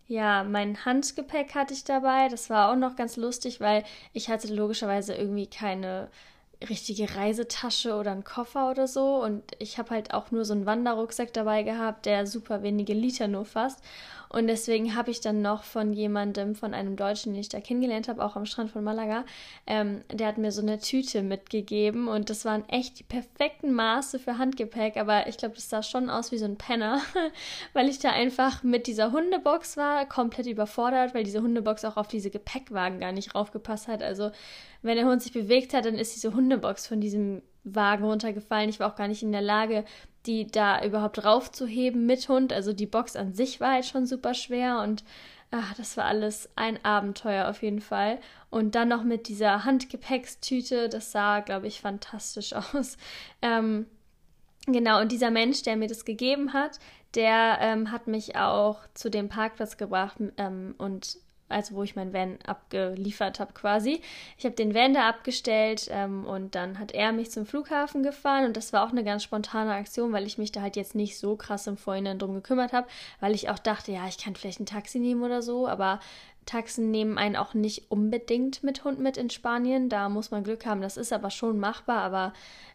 Speaker 1: Ja, mein Handgepäck hatte ich dabei. Das war auch noch ganz lustig, weil ich hatte logischerweise irgendwie keine richtige Reisetasche oder einen Koffer oder so. Und ich habe halt auch nur so einen Wanderrucksack dabei gehabt, der super wenige Liter nur fasst. Und deswegen habe ich dann noch von jemandem, von einem Deutschen, den ich da kennengelernt habe, auch am Strand von Malaga, der hat mir so eine Tüte mitgegeben und das waren echt die perfekten Maße für Handgepäck, aber ich glaube, das sah schon aus wie so ein Penner, weil ich da einfach mit dieser Hundebox war, komplett überfordert, weil diese Hundebox auch auf diese Gepäckwagen gar nicht raufgepasst hat. Also wenn der Hund sich bewegt hat, dann ist diese Hundebox von diesem Wagen runtergefallen. Ich war auch gar nicht in der Lage, die da überhaupt raufzuheben mit Hund. Also die Box an sich war halt schon super schwer und das war alles ein Abenteuer auf jeden Fall. Und dann noch mit dieser Handgepäckstüte, das sah, glaube ich, fantastisch aus. Ähm, genau, und dieser Mensch, der mir das gegeben hat, der hat mich auch zu dem Parkplatz gebracht und also wo ich mein Van abgeliefert habe quasi. Ich habe den Van da abgestellt und dann hat er mich zum Flughafen gefahren und das war auch eine ganz spontane Aktion, weil ich mich da halt jetzt nicht so krass im Vorhinein drum gekümmert habe, weil ich auch dachte, ja, ich kann vielleicht ein Taxi nehmen oder so, aber Taxen nehmen einen auch nicht unbedingt mit Hund mit in Spanien. Da muss man Glück haben. Das ist aber schon machbar, aber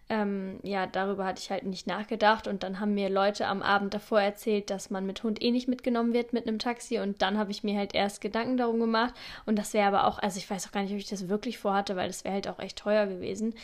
Speaker 1: ja, darüber hatte ich halt nicht nachgedacht. Und dann haben mir Leute am Abend davor erzählt, dass man mit Hund eh nicht mitgenommen wird mit einem Taxi. Und dann habe ich mir halt erst Gedanken darum gemacht. Und das wäre aber auch, also ich weiß auch gar nicht, ob ich das wirklich vorhatte, weil das wäre halt auch echt teuer gewesen.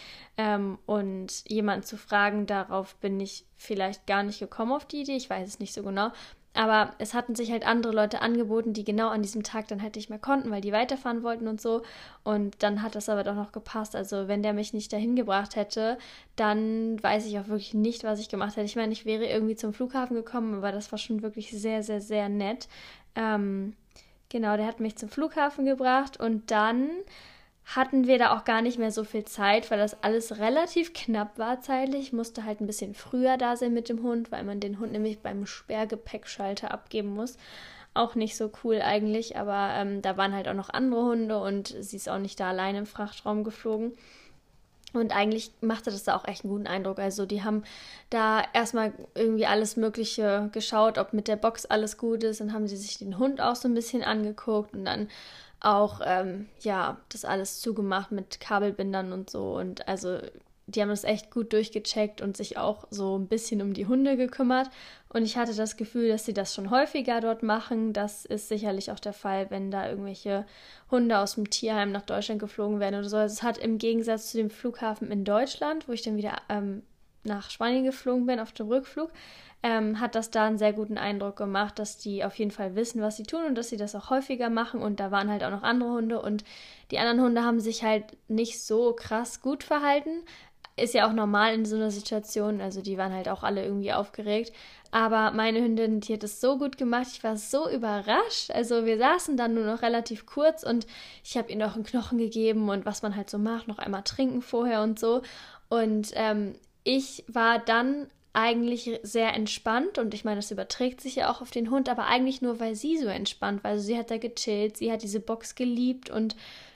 Speaker 1: Und jemanden zu fragen, darauf bin ich vielleicht gar nicht gekommen auf die Idee. Ich weiß es nicht so genau. Aber es hatten sich halt andere Leute angeboten, die genau an diesem Tag dann halt nicht mehr konnten, weil die weiterfahren wollten und so. Und dann hat das aber doch noch gepasst. Also wenn der mich nicht dahin gebracht hätte, dann weiß ich auch wirklich nicht, was ich gemacht hätte. Ich meine, ich wäre irgendwie zum Flughafen gekommen, aber das war schon wirklich sehr, sehr, sehr nett. Ähm, genau, der hat mich zum Flughafen gebracht und dann hatten wir da auch gar nicht mehr so viel Zeit, weil das alles relativ knapp war zeitlich. Ich musste halt ein bisschen früher da sein mit dem Hund, weil man den Hund nämlich beim Sperrgepäckschalter abgeben muss. Auch nicht so cool eigentlich, aber da waren halt auch noch andere Hunde und sie ist auch nicht da alleine im Frachtraum geflogen. Und eigentlich machte das da auch echt einen guten Eindruck. Also die haben da erstmal irgendwie alles Mögliche geschaut, ob mit der Box alles gut ist. Dann haben sie sich den Hund auch so ein bisschen angeguckt und dann auch, ja, das alles zugemacht mit Kabelbindern und so. Und also die haben das echt gut durchgecheckt und sich auch so ein bisschen um die Hunde gekümmert. Und ich hatte das Gefühl, dass sie das schon häufiger dort machen. Das ist sicherlich auch der Fall, wenn da irgendwelche Hunde aus dem Tierheim nach Deutschland geflogen werden oder so. Also es hat im Gegensatz zu dem Flughafen in Deutschland, wo ich dann wieder nach Spanien geflogen bin auf dem Rückflug, hat das da einen sehr guten Eindruck gemacht, dass die auf jeden Fall wissen, was sie tun und dass sie das auch häufiger machen. Und da waren halt auch noch andere Hunde und die anderen Hunde haben sich halt nicht so krass gut verhalten. Ist ja auch normal in so einer Situation, also die waren halt auch alle irgendwie aufgeregt. Aber meine Hündin, die hat es so gut gemacht, ich war so überrascht. Also wir saßen dann nur noch relativ kurz und ich habe ihr noch einen Knochen gegeben und was man halt so macht, noch einmal trinken vorher und so. Und ich war dann eigentlich sehr entspannt und ich meine, das überträgt sich ja auch auf den Hund, aber eigentlich nur, weil sie so entspannt war. Also sie hat da gechillt, sie hat diese Box geliebt und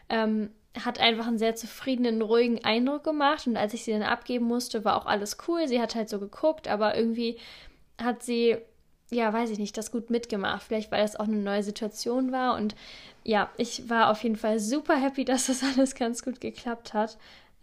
Speaker 1: hat einfach einen sehr zufriedenen, ruhigen Eindruck gemacht und als ich sie dann abgeben musste, war auch alles cool. Sie hat halt so geguckt, aber irgendwie hat sie, ja, weiß ich nicht, das gut mitgemacht. Vielleicht, weil das auch eine neue Situation war und ja, ich war auf jeden Fall super happy, dass das alles ganz gut geklappt hat.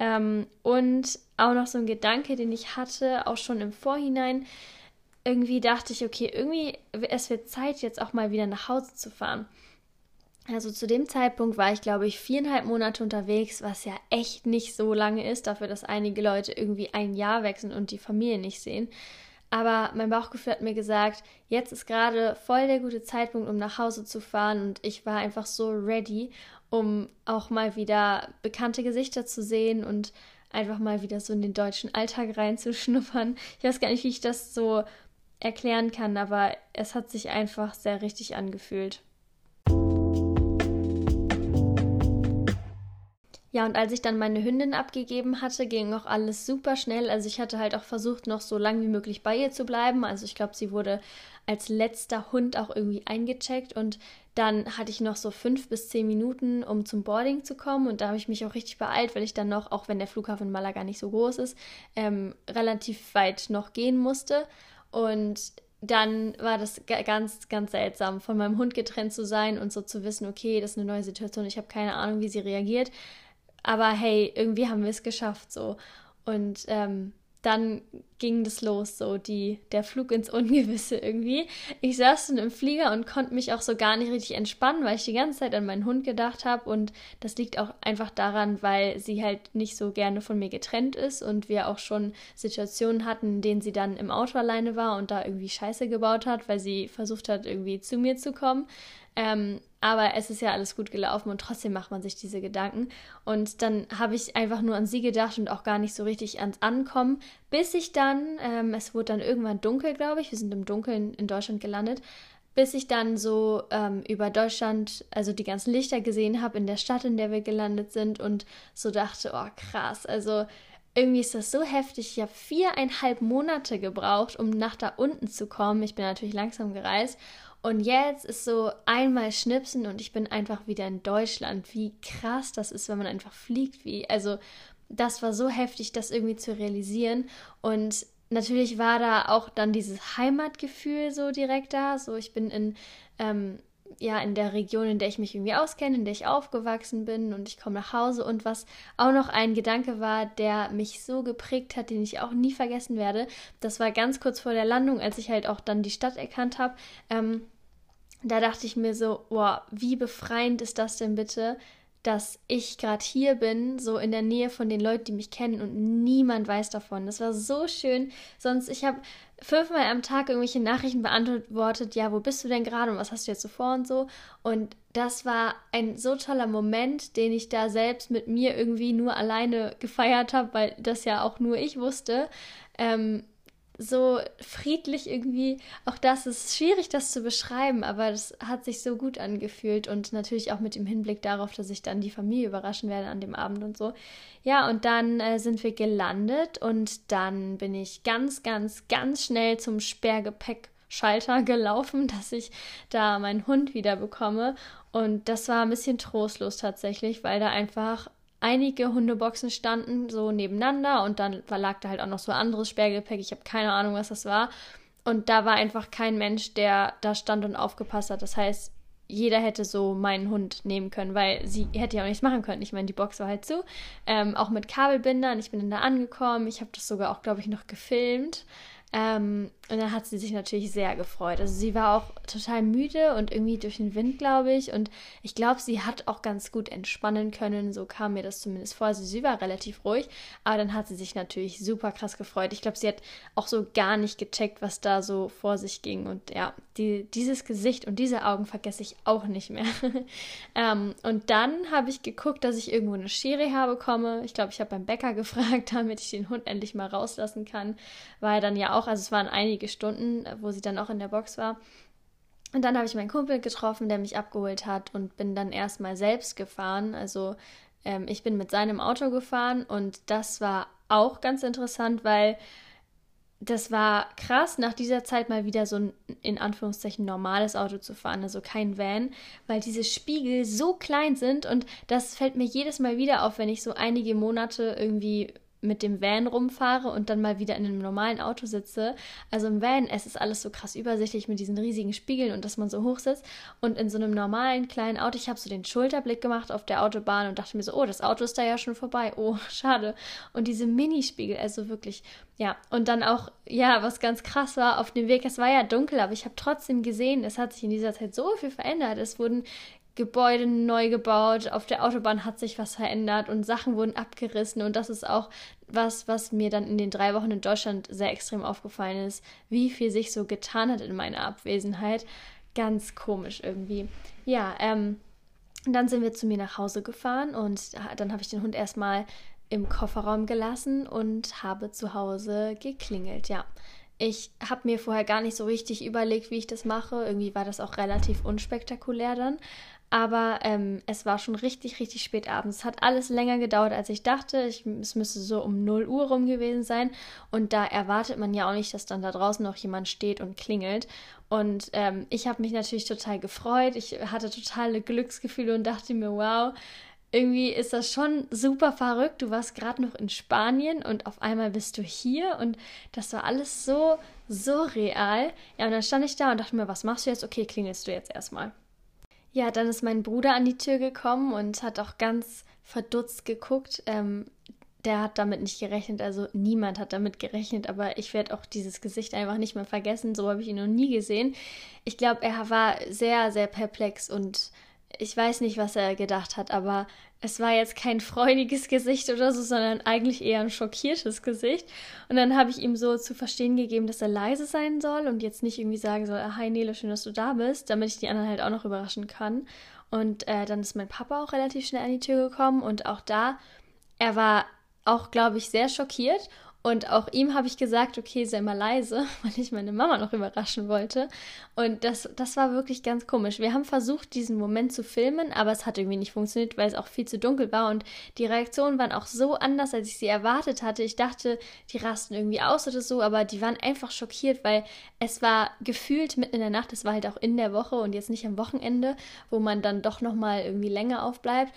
Speaker 1: Und auch noch so ein Gedanke, den ich hatte, auch schon im Vorhinein, irgendwie dachte ich, okay, irgendwie, es wird Zeit, jetzt auch mal wieder nach Hause zu fahren. Also zu dem Zeitpunkt war ich, glaube ich, 4,5 Monate unterwegs, was ja echt nicht so lange ist, dafür, dass einige Leute irgendwie ein Jahr wechseln und die Familie nicht sehen. Aber mein Bauchgefühl hat mir gesagt, jetzt ist gerade voll der gute Zeitpunkt, um nach Hause zu fahren. Und ich war einfach so ready, um auch mal wieder bekannte Gesichter zu sehen und einfach mal wieder so in den deutschen Alltag reinzuschnuppern. Ich weiß gar nicht, wie ich das so erklären kann, aber es hat sich einfach sehr richtig angefühlt. Ja, und als ich dann meine Hündin abgegeben hatte, ging auch alles super schnell. Also ich hatte halt auch versucht, noch so lange wie möglich bei ihr zu bleiben. Also ich glaube, sie wurde als letzter Hund auch irgendwie eingecheckt und dann hatte ich noch so 5 bis 10 Minuten, um zum Boarding zu kommen und da habe ich mich auch richtig beeilt, weil ich dann noch, auch wenn der Flughafen in Malaga nicht so groß ist, relativ weit noch gehen musste und dann war das ganz, ganz seltsam, von meinem Hund getrennt zu sein und so zu wissen, okay, das ist eine neue Situation, ich habe keine Ahnung, wie sie reagiert. Aber hey, irgendwie haben wir es geschafft so. Und dann ging das los, so der Flug ins Ungewisse irgendwie. Ich saß dann im Flieger und konnte mich auch so gar nicht richtig entspannen, weil ich die ganze Zeit an meinen Hund gedacht habe. Und das liegt auch einfach daran, weil sie halt nicht so gerne von mir getrennt ist und wir auch schon Situationen hatten, in denen sie dann im Auto alleine war und da irgendwie Scheiße gebaut hat, weil sie versucht hat, irgendwie zu mir zu kommen. Aber es ist ja alles gut gelaufen und trotzdem macht man sich diese Gedanken. Und dann habe ich einfach nur an sie gedacht und auch gar nicht so richtig ans Ankommen, bis ich dann, es wurde dann irgendwann dunkel, glaube ich, wir sind im Dunkeln in Deutschland gelandet, bis ich dann so über Deutschland, also die ganzen Lichter gesehen habe in der Stadt, in der wir gelandet sind und so dachte, oh krass, also irgendwie ist das so heftig. Ich habe 4,5 Monate gebraucht, um nach da unten zu kommen. Ich bin natürlich langsam gereist. Und jetzt ist so einmal schnipsen und ich bin einfach wieder in Deutschland. Wie krass das ist, wenn man einfach fliegt. Also das war so heftig, das irgendwie zu realisieren. Und natürlich war da auch dann dieses Heimatgefühl so direkt da. So, ich bin ja, in der Region, in der ich mich irgendwie auskenne, in der ich aufgewachsen bin und ich komme nach Hause. Und was auch noch ein Gedanke war, der mich so geprägt hat, den ich auch nie vergessen werde, das war ganz kurz vor der Landung, als ich halt auch dann die Stadt erkannt habe. Da dachte ich mir so, wow, wie befreiend ist das denn bitte, dass ich gerade hier bin, so in der Nähe von den Leuten, die mich kennen und niemand weiß davon. Das war so schön. Sonst, ich habe 5-mal am Tag irgendwelche Nachrichten beantwortet, ja, wo bist du denn gerade und was hast du jetzt so vor und so. Und das war ein so toller Moment, den ich da selbst mit mir irgendwie nur alleine gefeiert habe, weil das ja auch nur ich wusste. So friedlich irgendwie, auch das ist schwierig, das zu beschreiben, aber das hat sich so gut angefühlt und natürlich auch mit dem Hinblick darauf, dass ich dann die Familie überraschen werde an dem Abend und so. Ja, und dann sind wir gelandet und dann bin ich ganz, ganz, ganz schnell zum Sperrgepäckschalter gelaufen, dass ich da meinen Hund wieder bekomme und das war ein bisschen trostlos tatsächlich, weil da einfach einige Hundeboxen standen so nebeneinander und dann lag da halt auch noch so anderes Sperrgepäck. Ich habe keine Ahnung, was das war. Und da war einfach kein Mensch, der da stand und aufgepasst hat. Das heißt, jeder hätte so meinen Hund nehmen können, weil sie hätte ja auch nichts machen können. Ich meine, die Box war halt zu. Auch mit Kabelbindern. Ich bin dann da angekommen. Ich habe das sogar auch, glaube ich, noch gefilmt. Und dann hat sie sich natürlich sehr gefreut. Also sie war auch total müde und irgendwie durch den Wind, glaube ich. Und ich glaube, sie hat auch ganz gut entspannen können. So kam mir das zumindest vor. Also sie war relativ ruhig, aber dann hat sie sich natürlich super krass gefreut. Ich glaube, sie hat auch so gar nicht gecheckt, was da so vor sich ging. Und ja, dieses Gesicht und diese Augen vergesse ich auch nicht mehr. Und dann habe ich geguckt, dass ich irgendwo eine Shiriha bekomme. Ich glaube, ich habe beim Bäcker gefragt, damit ich den Hund endlich mal rauslassen kann. Weil dann ja auch, also es waren einige Stunden, wo sie dann auch in der Box war. Und dann habe ich meinen Kumpel getroffen, der mich abgeholt hat und bin dann erstmal selbst gefahren. Also ich bin mit seinem Auto gefahren und das war auch ganz interessant, weil das war krass, nach dieser Zeit mal wieder so ein, in Anführungszeichen, normales Auto zu fahren, also kein Van, weil diese Spiegel so klein sind und das fällt mir jedes Mal wieder auf, wenn ich so einige Monate irgendwie mit dem Van rumfahre und dann mal wieder in einem normalen Auto sitze. Also im Van, es ist alles so krass übersichtlich mit diesen riesigen Spiegeln und dass man so hoch sitzt. Und in so einem normalen kleinen Auto, ich habe so den Schulterblick gemacht auf der Autobahn und dachte mir so, oh, das Auto ist da ja schon vorbei. Oh, schade. Und diese Minispiegel, also wirklich, ja. Und dann auch, ja, was ganz krass war, auf dem Weg, es war ja dunkel, aber ich habe trotzdem gesehen, es hat sich in dieser Zeit so viel verändert. Es wurden Gebäude neu gebaut, auf der Autobahn hat sich was verändert und Sachen wurden abgerissen und das ist auch was mir dann in den 3 Wochen in Deutschland sehr extrem aufgefallen ist, wie viel sich so getan hat in meiner Abwesenheit. Ganz komisch irgendwie. Ja, dann sind wir zu mir nach Hause gefahren und dann habe ich den Hund erstmal im Kofferraum gelassen und habe zu Hause geklingelt, ja. Ich habe mir vorher gar nicht so richtig überlegt, wie ich das mache. Irgendwie war das auch relativ unspektakulär dann. Aber es war schon richtig, richtig spät abends. Es hat alles länger gedauert, als ich dachte. Es müsste so um 0 Uhr rum gewesen sein. Und da erwartet man ja auch nicht, dass dann da draußen noch jemand steht und klingelt. Und ich habe mich natürlich total gefreut. Ich hatte totale Glücksgefühle und dachte mir, wow, irgendwie ist das schon super verrückt. Du warst gerade noch in Spanien und auf einmal bist du hier und das war alles so surreal. Ja, und dann stand ich da und dachte mir, was machst du jetzt? Okay, klingelst du jetzt erstmal. Ja, dann ist mein Bruder an die Tür gekommen und hat auch ganz verdutzt geguckt. Der hat damit nicht gerechnet, also niemand hat damit gerechnet, aber ich werde auch dieses Gesicht einfach nicht mehr vergessen. So habe ich ihn noch nie gesehen. Ich glaube, er war sehr, sehr perplex und ich weiß nicht, was er gedacht hat, aber es war jetzt kein freudiges Gesicht oder so, sondern eigentlich eher ein schockiertes Gesicht. Und dann habe ich ihm so zu verstehen gegeben, dass er leise sein soll und jetzt nicht irgendwie sagen soll, hi Nele, schön, dass du da bist, damit ich die anderen halt auch noch überraschen kann. Und dann ist mein Papa auch relativ schnell an die Tür gekommen und auch da, er war auch, glaube ich, sehr schockiert. Und auch ihm habe ich gesagt, okay, sei mal leise, weil ich meine Mama noch überraschen wollte. Und das war wirklich ganz komisch. Wir haben versucht, diesen Moment zu filmen, aber es hat irgendwie nicht funktioniert, weil es auch viel zu dunkel war. Und die Reaktionen waren auch so anders, als ich sie erwartet hatte. Ich dachte, die rasten irgendwie aus oder so, aber die waren einfach schockiert, weil es war gefühlt mitten in der Nacht. Es war halt auch in der Woche und jetzt nicht am Wochenende, wo man dann doch nochmal irgendwie länger aufbleibt.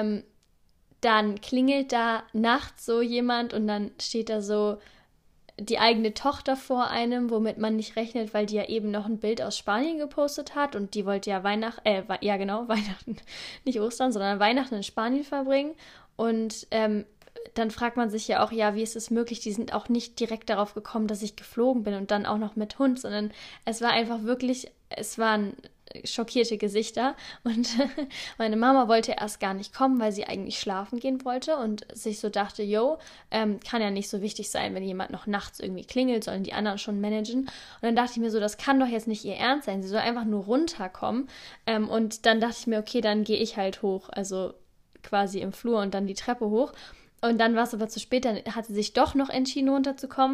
Speaker 1: Dann klingelt da nachts so jemand und dann steht da so die eigene Tochter vor einem, womit man nicht rechnet, weil die ja eben noch ein Bild aus Spanien gepostet hat und die wollte ja Weihnachten, nicht Ostern, sondern Weihnachten in Spanien verbringen. Und dann fragt man sich ja auch, ja, wie ist es möglich? Die sind auch nicht direkt darauf gekommen, dass ich geflogen bin und dann auch noch mit Hund, sondern es war einfach wirklich, es waren schockierte Gesichter und meine Mama wollte erst gar nicht kommen, weil sie eigentlich schlafen gehen wollte und sich so dachte, yo, kann ja nicht so wichtig sein, wenn jemand noch nachts irgendwie klingelt, sollen die anderen schon managen. Und dann dachte ich mir so, das kann doch jetzt nicht ihr Ernst sein, sie soll einfach nur runterkommen. Und dann dachte ich mir, okay, dann gehe ich halt hoch, also quasi im Flur und dann die Treppe hoch. Und dann war es aber zu spät, dann hat sie sich doch noch entschieden, runterzukommen.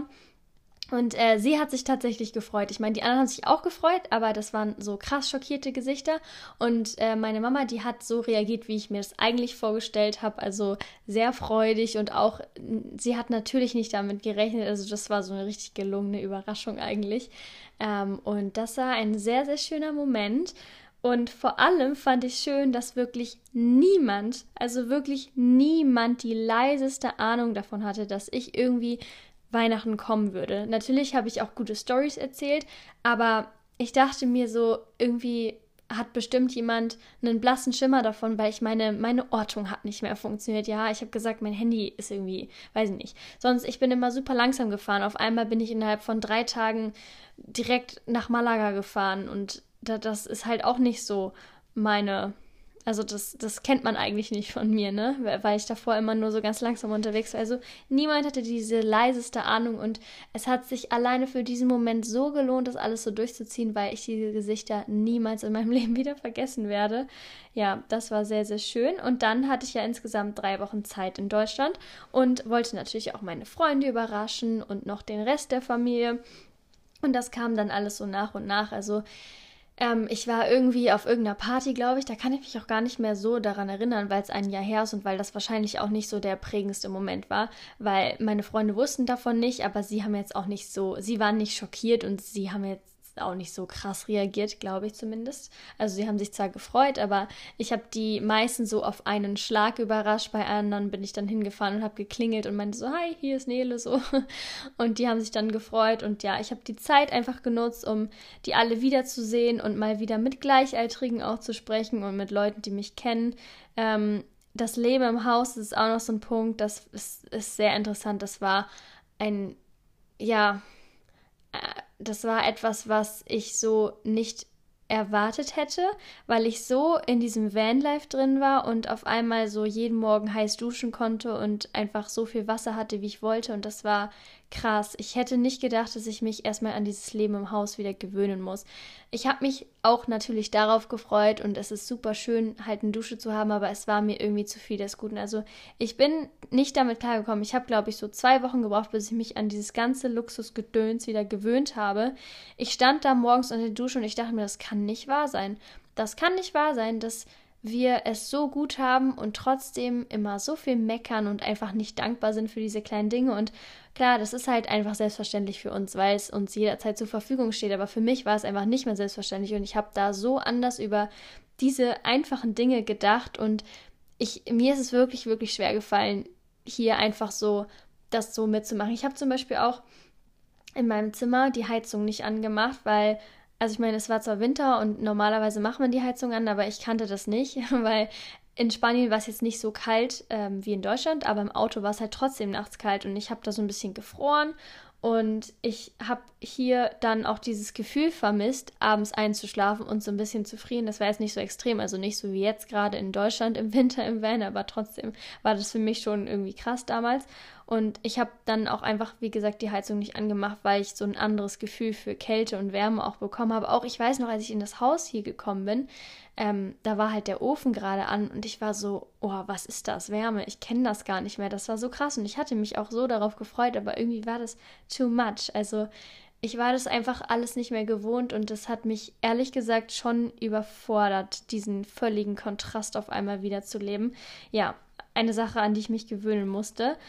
Speaker 1: Und sie hat sich tatsächlich gefreut. Ich meine, die anderen haben sich auch gefreut, aber das waren so krass schockierte Gesichter. Und meine Mama, die hat so reagiert, wie ich mir das eigentlich vorgestellt habe. Also sehr freudig und auch, sie hat natürlich nicht damit gerechnet. Also das war so eine richtig gelungene Überraschung eigentlich. Und das war ein sehr, sehr schöner Moment. Und vor allem fand ich schön, dass wirklich niemand, also wirklich niemand die leiseste Ahnung davon hatte, dass ich irgendwie Weihnachten kommen würde. Natürlich habe ich auch gute Storys erzählt, aber ich dachte mir so, irgendwie hat bestimmt jemand einen blassen Schimmer davon, weil ich meine Ortung hat nicht mehr funktioniert. Ja, ich habe gesagt, mein Handy ist irgendwie, weiß ich nicht. Sonst, ich bin immer super langsam gefahren. Auf einmal bin ich innerhalb von 3 Tagen direkt nach Malaga gefahren und das ist halt auch nicht so meine. Also das kennt man eigentlich nicht von mir, ne? Weil ich davor immer nur so ganz langsam unterwegs war. Also niemand hatte diese leiseste Ahnung und es hat sich alleine für diesen Moment so gelohnt, das alles so durchzuziehen, weil ich diese Gesichter niemals in meinem Leben wieder vergessen werde. Ja, das war sehr, sehr schön. Und dann hatte ich ja insgesamt 3 Wochen Zeit in Deutschland und wollte natürlich auch meine Freunde überraschen und noch den Rest der Familie. Und das kam dann alles so nach und nach. Also ich war irgendwie auf irgendeiner Party, glaube ich. Da kann ich mich auch gar nicht mehr so daran erinnern, weil es ein Jahr her ist und weil das wahrscheinlich auch nicht so der prägendste Moment war, weil meine Freunde wussten davon nicht, aber sie haben jetzt auch nicht so, sie waren nicht schockiert und sie haben jetzt auch nicht so krass reagiert, glaube ich zumindest. Also sie haben sich zwar gefreut, aber ich habe die meisten so auf einen Schlag überrascht. Bei anderen bin ich dann hingefahren und habe geklingelt und meinte so, hi, hier ist Nele, so. Und die haben sich dann gefreut und ja, ich habe die Zeit einfach genutzt, um die alle wiederzusehen und mal wieder mit Gleichaltrigen auch zu sprechen und mit Leuten, die mich kennen. Das Leben im Haus ist auch noch so ein Punkt, das ist sehr interessant. Das war ein, ja, das war etwas, was ich so nicht erwartet hätte, weil ich so in diesem Vanlife drin war und auf einmal so jeden Morgen heiß duschen konnte und einfach so viel Wasser hatte, wie ich wollte. Und das war krass. Ich hätte nicht gedacht, dass ich mich erstmal an dieses Leben im Haus wieder gewöhnen muss. Ich habe mich auch natürlich darauf gefreut und es ist super schön, halt eine Dusche zu haben, aber es war mir irgendwie zu viel des Guten. Also ich bin nicht damit klargekommen. Ich habe, glaube ich, so 2 Wochen gebraucht, bis ich mich an dieses ganze Luxusgedöns wieder gewöhnt habe. Ich stand da morgens unter der Dusche und ich dachte mir, das kann nicht wahr sein. Das kann nicht wahr sein, dass wir es so gut haben und trotzdem immer so viel meckern und einfach nicht dankbar sind für diese kleinen Dinge. Und klar, das ist halt einfach selbstverständlich für uns, weil es uns jederzeit zur Verfügung steht. Aber für mich war es einfach nicht mehr selbstverständlich und ich habe da so anders über diese einfachen Dinge gedacht und mir ist es wirklich, wirklich schwer gefallen, hier einfach so das so mitzumachen. Ich habe zum Beispiel auch in meinem Zimmer die Heizung nicht angemacht, weil, also ich meine, es war zwar Winter und normalerweise macht man die Heizung an, aber ich kannte das nicht, weil in Spanien war es jetzt nicht so kalt wie in Deutschland, aber im Auto war es halt trotzdem nachts kalt und ich habe da so ein bisschen gefroren und ich habe hier dann auch dieses Gefühl vermisst, abends einzuschlafen und so ein bisschen zu frieren. Das war jetzt nicht so extrem, also nicht so wie jetzt gerade in Deutschland im Winter im Van, aber trotzdem war das für mich schon irgendwie krass damals. Und ich habe dann auch einfach, wie gesagt, die Heizung nicht angemacht, weil ich so ein anderes Gefühl für Kälte und Wärme auch bekommen habe. Auch ich weiß noch, als ich in das Haus hier gekommen bin, da war halt der Ofen gerade an und ich war so, oh, was ist das? Wärme, ich kenne das gar nicht mehr. Das war so krass und ich hatte mich auch so darauf gefreut, aber irgendwie war das too much. Also ich war das einfach alles nicht mehr gewohnt und das hat mich ehrlich gesagt schon überfordert, diesen völligen Kontrast auf einmal wieder zu leben. Ja, eine Sache, an die ich mich gewöhnen musste.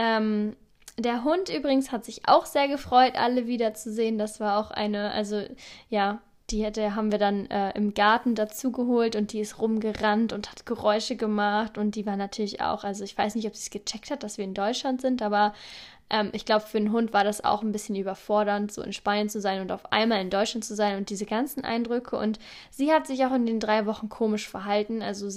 Speaker 1: Der Hund übrigens hat sich auch sehr gefreut, alle wiederzusehen. Das war auch also ja, haben wir dann im Garten dazugeholt und die ist rumgerannt und hat Geräusche gemacht und die war natürlich auch, also ich weiß nicht, ob sie es gecheckt hat, dass wir in Deutschland sind, aber ich glaube, für einen Hund war das auch ein bisschen überfordernd, so in Spanien zu sein und auf einmal in Deutschland zu sein und diese ganzen Eindrücke. Und sie hat sich auch in den 3 Wochen komisch verhalten. Also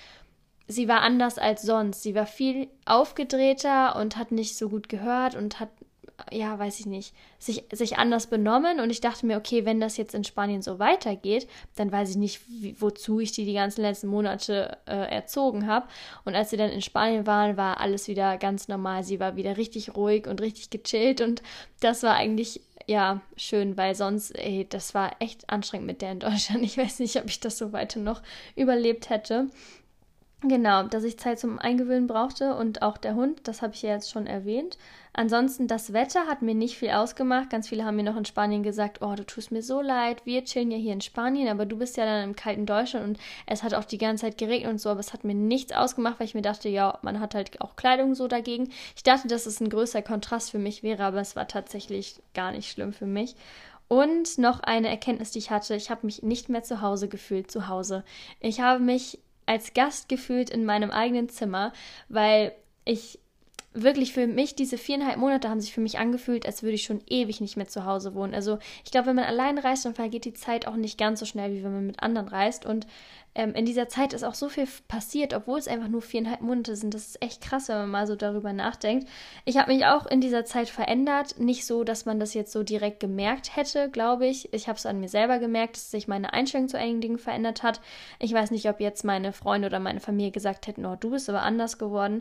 Speaker 1: sie war anders als sonst. Sie war viel aufgedrehter und hat nicht so gut gehört und hat, ja, weiß ich nicht, sich anders benommen. Und ich dachte mir, okay, wenn das jetzt in Spanien so weitergeht, dann weiß ich nicht, wozu ich die ganzen letzten Monate erzogen habe. Und als sie dann in Spanien waren, war alles wieder ganz normal. Sie war wieder richtig ruhig und richtig gechillt. Und das war eigentlich, ja, schön, weil sonst, das war echt anstrengend mit der in Deutschland. Ich weiß nicht, ob ich das so weiter noch überlebt hätte. Genau, dass ich Zeit zum Eingewöhnen brauchte und auch der Hund, das habe ich ja jetzt schon erwähnt. Ansonsten, das Wetter hat mir nicht viel ausgemacht. Ganz viele haben mir noch in Spanien gesagt, oh, du tust mir so leid, wir chillen ja hier in Spanien, aber du bist ja dann im kalten Deutschland und es hat auch die ganze Zeit geregnet und so, aber es hat mir nichts ausgemacht, weil ich mir dachte, ja, man hat halt auch Kleidung so dagegen. Ich dachte, dass es ein größer Kontrast für mich wäre, aber es war tatsächlich gar nicht schlimm für mich. Und noch eine Erkenntnis, die ich hatte, ich habe mich nicht mehr zu Hause gefühlt, zu Hause. Ich habe mich als Gast gefühlt in meinem eigenen Zimmer, weil ich wirklich für mich, diese 4,5 Monate haben sich für mich angefühlt, als würde ich schon ewig nicht mehr zu Hause wohnen. Also ich glaube, wenn man allein reist, dann vergeht die Zeit auch nicht ganz so schnell, wie wenn man mit anderen reist. Und in dieser Zeit ist auch so viel passiert, obwohl es einfach nur 4,5 Monate sind. Das ist echt krass, wenn man mal so darüber nachdenkt. Ich habe mich auch in dieser Zeit verändert. Nicht so, dass man das jetzt so direkt gemerkt hätte, glaube ich. Ich habe es an mir selber gemerkt, dass sich meine Einstellung zu einigen Dingen verändert hat. Ich weiß nicht, ob jetzt meine Freunde oder meine Familie gesagt hätten, oh, du bist aber anders geworden.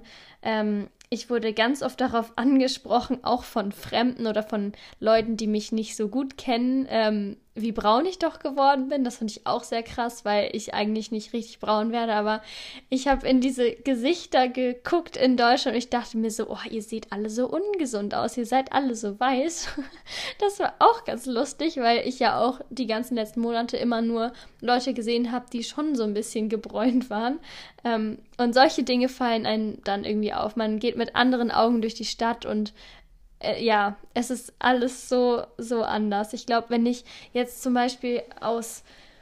Speaker 1: Ich wurde ganz oft darauf angesprochen, auch von Fremden oder von Leuten, die mich nicht so gut kennen, wie braun ich doch geworden bin. Das fand ich auch sehr krass, weil ich eigentlich nicht richtig braun werde. Aber ich habe in diese Gesichter geguckt in Deutschland und ich dachte mir so, oh, ihr seht alle so ungesund aus, ihr seid alle so weiß. Das war auch ganz lustig, weil ich ja auch die ganzen letzten Monate immer nur Leute gesehen habe, die schon so ein bisschen gebräunt waren. Und solche Dinge fallen einem dann irgendwie auf. Man geht mit anderen Augen durch die Stadt und ja, es ist alles so, so anders. Ich glaube, wenn ich jetzt zum Beispiel aus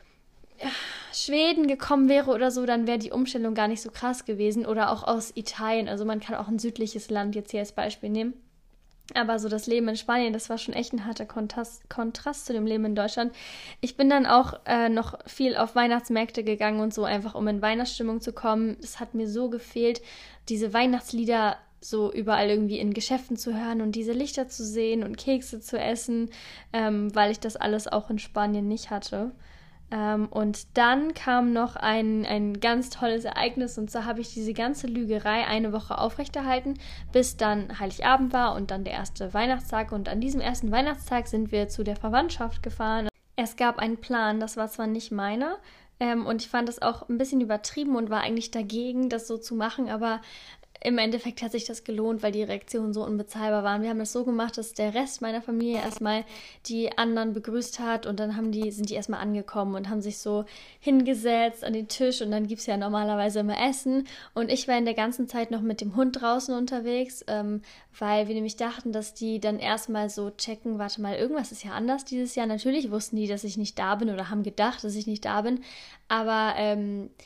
Speaker 1: Schweden gekommen wäre oder so, dann wäre die Umstellung gar nicht so krass gewesen. Oder auch aus Italien. Also man kann auch ein südliches Land jetzt hier als Beispiel nehmen. Aber so das Leben in Spanien, das war schon echt ein harter Kontrast zu dem Leben in Deutschland. Ich bin dann auch noch viel auf Weihnachtsmärkte gegangen und so, einfach um in Weihnachtsstimmung zu kommen. Es hat mir so gefehlt, diese Weihnachtslieder so überall irgendwie in Geschäften zu hören und diese Lichter zu sehen und Kekse zu essen, weil ich das alles auch in Spanien nicht hatte. Und dann kam noch ein ganz tolles Ereignis und zwar habe ich diese ganze Lügerei eine Woche aufrechterhalten, bis dann Heiligabend war und dann der erste Weihnachtstag und an diesem ersten Weihnachtstag sind wir zu der Verwandtschaft gefahren. Es gab einen Plan, das war zwar nicht meiner, und ich fand das auch ein bisschen übertrieben und war eigentlich dagegen, das so zu machen, aber im Endeffekt hat sich das gelohnt, weil die Reaktionen so unbezahlbar waren. Wir haben das so gemacht, dass der Rest meiner Familie erstmal die anderen begrüßt hat und dann sind die erstmal angekommen und haben sich so hingesetzt an den Tisch und dann gibt es ja normalerweise immer Essen und ich war in der ganzen Zeit noch mit dem Hund draußen unterwegs, weil wir nämlich dachten, dass die dann erstmal so checken, warte mal, irgendwas ist ja anders dieses Jahr. Natürlich wussten die, dass ich nicht da bin oder haben gedacht, dass ich nicht da bin, aber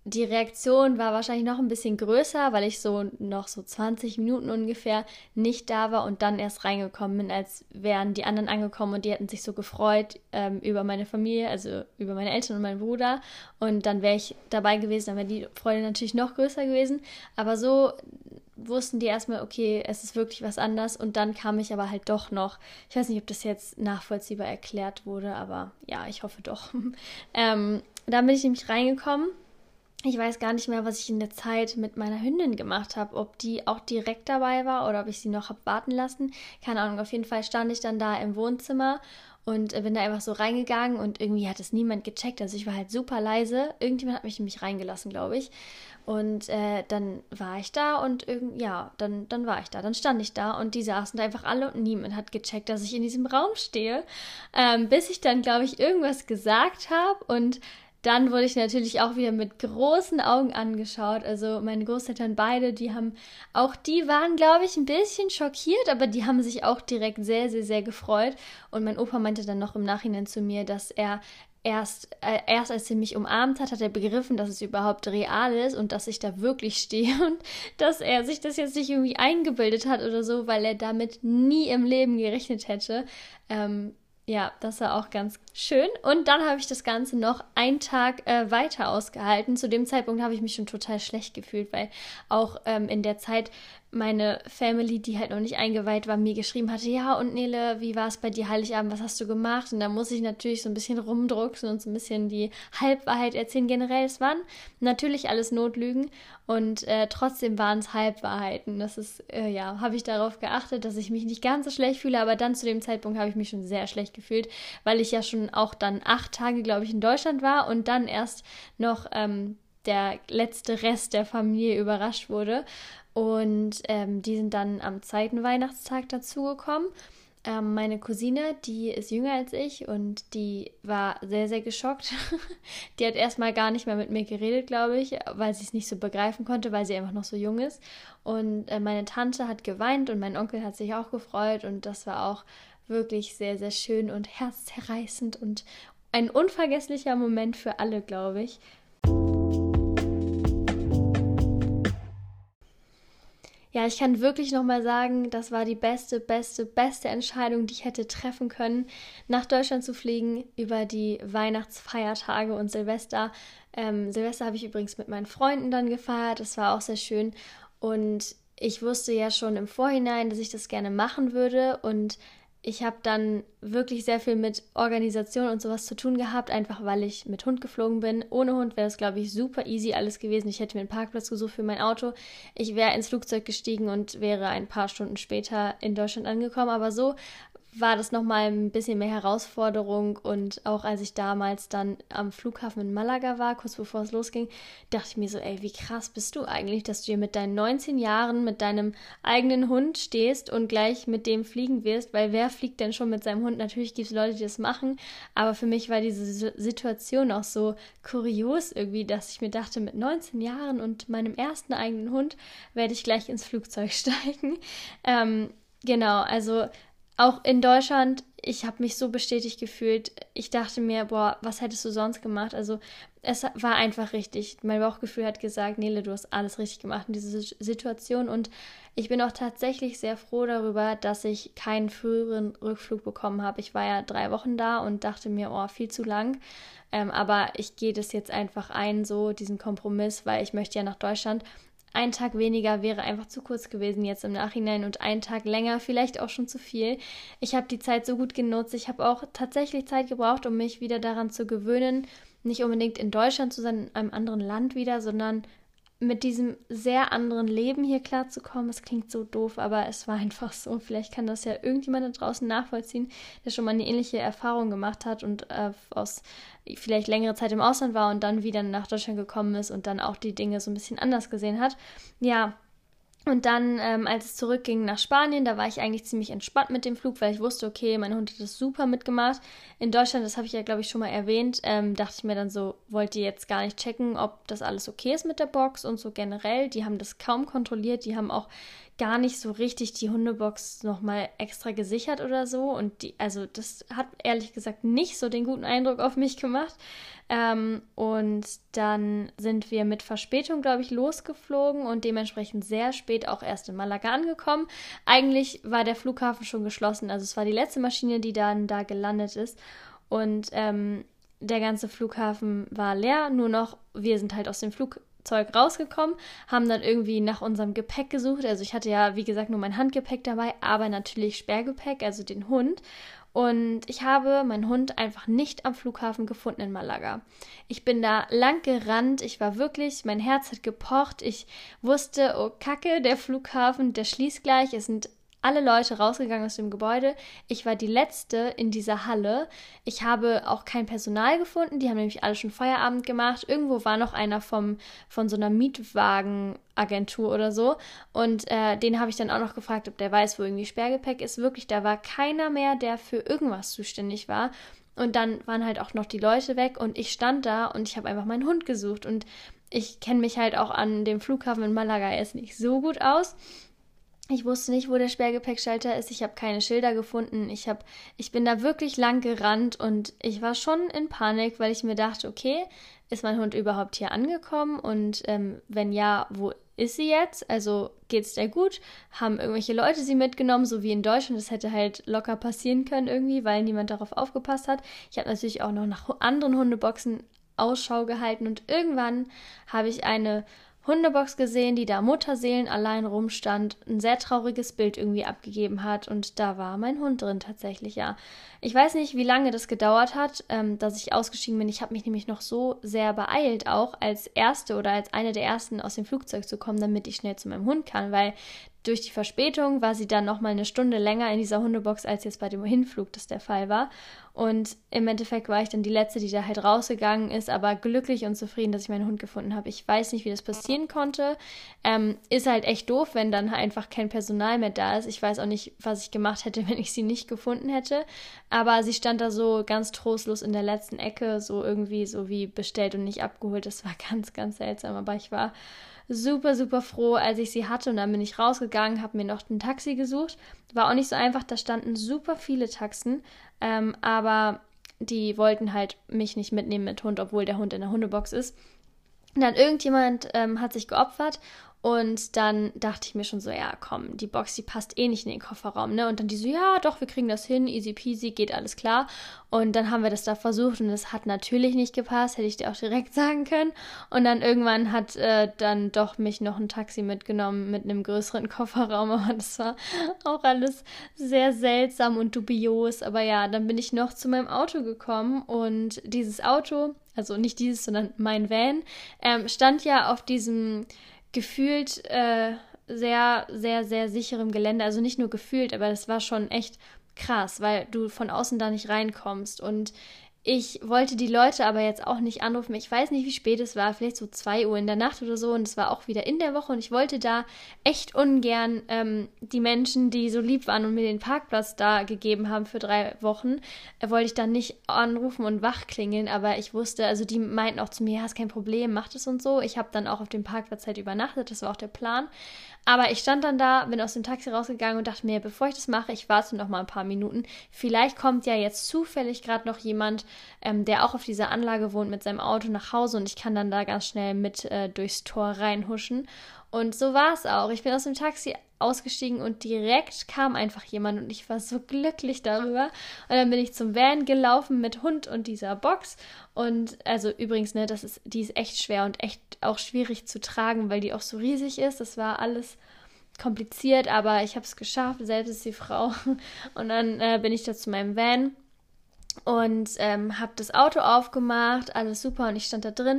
Speaker 1: die Reaktion war wahrscheinlich noch ein bisschen größer, weil ich so noch so 20 Minuten ungefähr nicht da war und dann erst reingekommen bin, als wären die anderen angekommen und die hätten sich so gefreut über meine Familie, also über meine Eltern und meinen Bruder. Und dann wäre ich dabei gewesen, dann wäre die Freude natürlich noch größer gewesen. Aber so wussten die erstmal, okay, es ist wirklich was anderes. Und dann kam ich aber halt doch noch, ich weiß nicht, ob das jetzt nachvollziehbar erklärt wurde, aber ja, ich hoffe doch. Dann bin ich nämlich reingekommen. Ich weiß gar nicht mehr, was ich in der Zeit mit meiner Hündin gemacht habe, ob die auch direkt dabei war oder ob ich sie noch habe warten lassen. Keine Ahnung, auf jeden Fall stand ich dann da im Wohnzimmer und bin da einfach so reingegangen und irgendwie hat es niemand gecheckt. Also ich war halt super leise. Irgendjemand hat mich nämlich reingelassen, glaube ich. Und dann war ich da und dann war ich da. Dann stand ich da und die saßen da einfach alle und niemand hat gecheckt, dass ich in diesem Raum stehe. Bis ich dann, glaube ich, irgendwas gesagt habe und dann wurde ich natürlich auch wieder mit großen Augen angeschaut. Also meine Großeltern beide, die waren, glaube ich, ein bisschen schockiert, aber die haben sich auch direkt sehr, sehr, sehr gefreut. Und mein Opa meinte dann noch im Nachhinein zu mir, dass er erst als er mich umarmt hat, hat er begriffen, dass es überhaupt real ist und dass ich da wirklich stehe und dass er sich das jetzt nicht irgendwie eingebildet hat oder so, weil er damit nie im Leben gerechnet hätte. Ja, das war auch ganz schön. Und dann habe ich das Ganze noch einen Tag weiter ausgehalten. Zu dem Zeitpunkt habe ich mich schon total schlecht gefühlt, weil auch in der Zeit meine Family, die halt noch nicht eingeweiht war, mir geschrieben hatte, ja, und Nele, wie war es bei dir Heiligabend, was hast du gemacht? Und da muss ich natürlich so ein bisschen rumdrucksen und so ein bisschen die Halbwahrheit erzählen. Generell, es waren natürlich alles Notlügen und trotzdem waren es Halbwahrheiten. Das ist, habe ich darauf geachtet, dass ich mich nicht ganz so schlecht fühle, aber dann zu dem Zeitpunkt habe ich mich schon sehr schlecht gefühlt, weil ich ja schon auch dann 8 Tage, glaube ich, in Deutschland war und dann erst noch der letzte Rest der Familie überrascht wurde. Und die sind dann am zweiten Weihnachtstag dazugekommen. Meine Cousine, die ist jünger als ich und die war sehr, sehr geschockt. Die hat erstmal gar nicht mehr mit mir geredet, glaube ich, weil sie es nicht so begreifen konnte, weil sie einfach noch so jung ist. Und meine Tante hat geweint und mein Onkel hat sich auch gefreut und das war auch wirklich sehr, sehr schön und herzzerreißend und ein unvergesslicher Moment für alle, glaube ich. Ja, ich kann wirklich nochmal sagen, das war die beste Entscheidung, die ich hätte treffen können, nach Deutschland zu fliegen über die Weihnachtsfeiertage und Silvester. Silvester habe ich übrigens mit meinen Freunden dann gefeiert, das war auch sehr schön und ich wusste ja schon im Vorhinein, dass ich das gerne machen würde und ich habe dann wirklich sehr viel mit Organisation und sowas zu tun gehabt, einfach weil ich mit Hund geflogen bin. Ohne Hund wäre das, glaube ich, super easy alles gewesen. Ich hätte mir einen Parkplatz gesucht für mein Auto. Ich wäre ins Flugzeug gestiegen und wäre ein paar Stunden später in Deutschland angekommen. Aber so war das nochmal ein bisschen mehr Herausforderung und auch als ich damals dann am Flughafen in Malaga war, kurz bevor es losging, dachte ich mir so, ey, wie krass bist du eigentlich, dass du hier mit deinen 19 Jahren mit deinem eigenen Hund stehst und gleich mit dem fliegen wirst, weil wer fliegt denn schon mit seinem Hund? Natürlich gibt es Leute, die das machen, aber für mich war diese Situation auch so kurios irgendwie, dass ich mir dachte, mit 19 Jahren und meinem ersten eigenen Hund werde ich gleich ins Flugzeug steigen. Genau, also auch in Deutschland, ich habe mich so bestätigt gefühlt. Ich dachte mir, boah, was hättest du sonst gemacht? Also es war einfach richtig. Mein Bauchgefühl hat gesagt, Nele, du hast alles richtig gemacht in dieser Situation. Und ich bin auch tatsächlich sehr froh darüber, dass ich keinen früheren Rückflug bekommen habe. Ich war ja 3 Wochen da und dachte mir, oh, viel zu lang. Aber ich gehe das jetzt einfach ein, so diesen Kompromiss, weil ich möchte ja nach Deutschland. Ein Tag weniger wäre einfach zu kurz gewesen jetzt im Nachhinein und ein Tag länger vielleicht auch schon zu viel. Ich habe die Zeit so gut genutzt. Ich habe auch tatsächlich Zeit gebraucht, um mich wieder daran zu gewöhnen, nicht unbedingt in Deutschland zu sein, in einem anderen Land wieder, sondern mit diesem sehr anderen Leben hier klarzukommen. Es klingt so doof, aber es war einfach so. Vielleicht kann das ja irgendjemand da draußen nachvollziehen, der schon mal eine ähnliche Erfahrung gemacht hat und aus vielleicht längere Zeit im Ausland war und dann wieder nach Deutschland gekommen ist und dann auch die Dinge so ein bisschen anders gesehen hat. Ja, Und dann, als es zurückging nach Spanien, da war ich eigentlich ziemlich entspannt mit dem Flug, weil ich wusste, okay, mein Hund hat das super mitgemacht. In Deutschland, das habe ich ja, glaube ich, schon mal erwähnt, dachte ich mir dann so, wollt ihr jetzt gar nicht checken, ob das alles okay ist mit der Box und so generell. Die haben das kaum kontrolliert, die haben auch gar nicht so richtig die Hundebox nochmal extra gesichert oder so. Und also das hat ehrlich gesagt nicht so den guten Eindruck auf mich gemacht. Und dann sind wir mit Verspätung, glaube ich, losgeflogen und dementsprechend sehr spät auch erst in Malaga angekommen. Eigentlich war der Flughafen schon geschlossen, also es war die letzte Maschine, die dann da gelandet ist. Und der ganze Flughafen war leer, nur noch wir sind halt aus dem Flugzeug rausgekommen, haben dann irgendwie nach unserem Gepäck gesucht. Also ich hatte ja, wie gesagt, nur mein Handgepäck dabei, aber natürlich Sperrgepäck, also den Hund. Und ich habe meinen Hund einfach nicht am Flughafen gefunden in Malaga. Ich bin da lang gerannt, ich war wirklich, mein Herz hat gepocht. Ich wusste, oh Kacke, der Flughafen, der schließt gleich. Es sind alle Leute rausgegangen aus dem Gebäude. Ich war die Letzte in dieser Halle. Ich habe auch kein Personal gefunden. Die haben nämlich alle schon Feierabend gemacht. Irgendwo war noch einer von so einer Mietwagenagentur oder so. Und den habe ich dann auch noch gefragt, ob der weiß, wo irgendwie Sperrgepäck ist. Wirklich, da war keiner mehr, der für irgendwas zuständig war. Und dann waren halt auch noch die Leute weg. Und ich stand da und ich habe einfach meinen Hund gesucht. Und ich kenne mich halt auch an dem Flughafen in Malaga erst nicht so gut aus. Ich wusste nicht, wo der Sperrgepäckschalter ist. Ich habe keine Schilder gefunden. Ich bin da wirklich lang gerannt und ich war schon in Panik, weil ich mir dachte, okay, ist mein Hund überhaupt hier angekommen? Und wenn ja, wo ist sie jetzt? Also geht's der gut? Haben irgendwelche Leute sie mitgenommen, so wie in Deutschland? Das hätte halt locker passieren können irgendwie, weil niemand darauf aufgepasst hat. Ich habe natürlich auch noch nach anderen Hundeboxen Ausschau gehalten und irgendwann habe ich eine Hundebox gesehen, die da Mutterseelen allein rumstand, ein sehr trauriges Bild irgendwie abgegeben hat und da war mein Hund drin tatsächlich, ja. Ich weiß nicht, wie lange das gedauert hat, dass ich ausgestiegen bin. Ich habe mich nämlich noch so sehr beeilt, auch als Erste oder als eine der Ersten aus dem Flugzeug zu kommen, damit ich schnell zu meinem Hund kann, weil durch die Verspätung war sie dann nochmal eine Stunde länger in dieser Hundebox, als jetzt bei dem Hinflug das der Fall war. Und im Endeffekt war ich dann die Letzte, die da halt rausgegangen ist, aber glücklich und zufrieden, dass ich meinen Hund gefunden habe. Ich weiß nicht, wie das passieren konnte. Ist halt echt doof, wenn dann einfach kein Personal mehr da ist. Ich weiß auch nicht, was ich gemacht hätte, wenn ich sie nicht gefunden hätte. Aber sie stand da so ganz trostlos in der letzten Ecke, so irgendwie so wie bestellt und nicht abgeholt. Das war ganz, ganz seltsam, aber ich war super, super froh, als ich sie hatte und dann bin ich rausgegangen, habe mir noch ein Taxi gesucht. War auch nicht so einfach, da standen super viele Taxen, aber die wollten halt mich nicht mitnehmen mit Hund, obwohl der Hund in der Hundebox ist. Und dann irgendjemand hat sich geopfert und dann dachte ich mir schon so, ja komm, die Box, die passt eh nicht in den Kofferraum, ne? Und dann die so, ja doch, wir kriegen das hin, easy peasy, geht alles klar. Und dann haben wir das da versucht und es hat natürlich nicht gepasst, hätte ich dir auch direkt sagen können. Und dann irgendwann hat dann doch mich noch ein Taxi mitgenommen mit einem größeren Kofferraum, aber das war auch alles sehr seltsam und dubios. Aber ja, dann bin ich noch zu meinem Auto gekommen und dieses Auto, also nicht dieses, sondern mein Van, stand ja auf diesem gefühlt sehr, sehr, sehr sicherem Gelände. Also nicht nur gefühlt, aber das war schon echt krass, weil du von außen da nicht reinkommst. Und ich wollte die Leute aber jetzt auch nicht anrufen. Ich weiß nicht, wie spät es war, vielleicht so 2 Uhr in der Nacht oder so. Und es war auch wieder in der Woche. Und ich wollte da echt ungern die Menschen, die so lieb waren und mir den Parkplatz da gegeben haben für 3 Wochen, wollte ich dann nicht anrufen und wachklingeln. Aber ich wusste, also die meinten auch zu mir, ja, ist kein Problem, mach das und so. Ich habe dann auch auf dem Parkplatz halt übernachtet. Das war auch der Plan. Aber ich stand dann da, bin aus dem Taxi rausgegangen und dachte mir, bevor ich das mache, ich warte noch mal ein paar Minuten. Vielleicht kommt ja jetzt zufällig gerade noch jemand, der auch auf dieser Anlage wohnt, mit seinem Auto nach Hause und ich kann dann da ganz schnell mit durchs Tor reinhuschen. Und so war es auch. Ich bin aus dem Taxi ausgestiegen und direkt kam einfach jemand und ich war so glücklich darüber. Und dann bin ich zum Van gelaufen mit Hund und dieser Box. Und also übrigens, ne, die ist echt schwer und echt auch schwierig zu tragen, weil die auch so riesig ist. Das war alles kompliziert, aber ich habe es geschafft. Selbst ist die Frau. Und dann bin ich da zu meinem Van und habe das Auto aufgemacht, alles super und ich stand da drin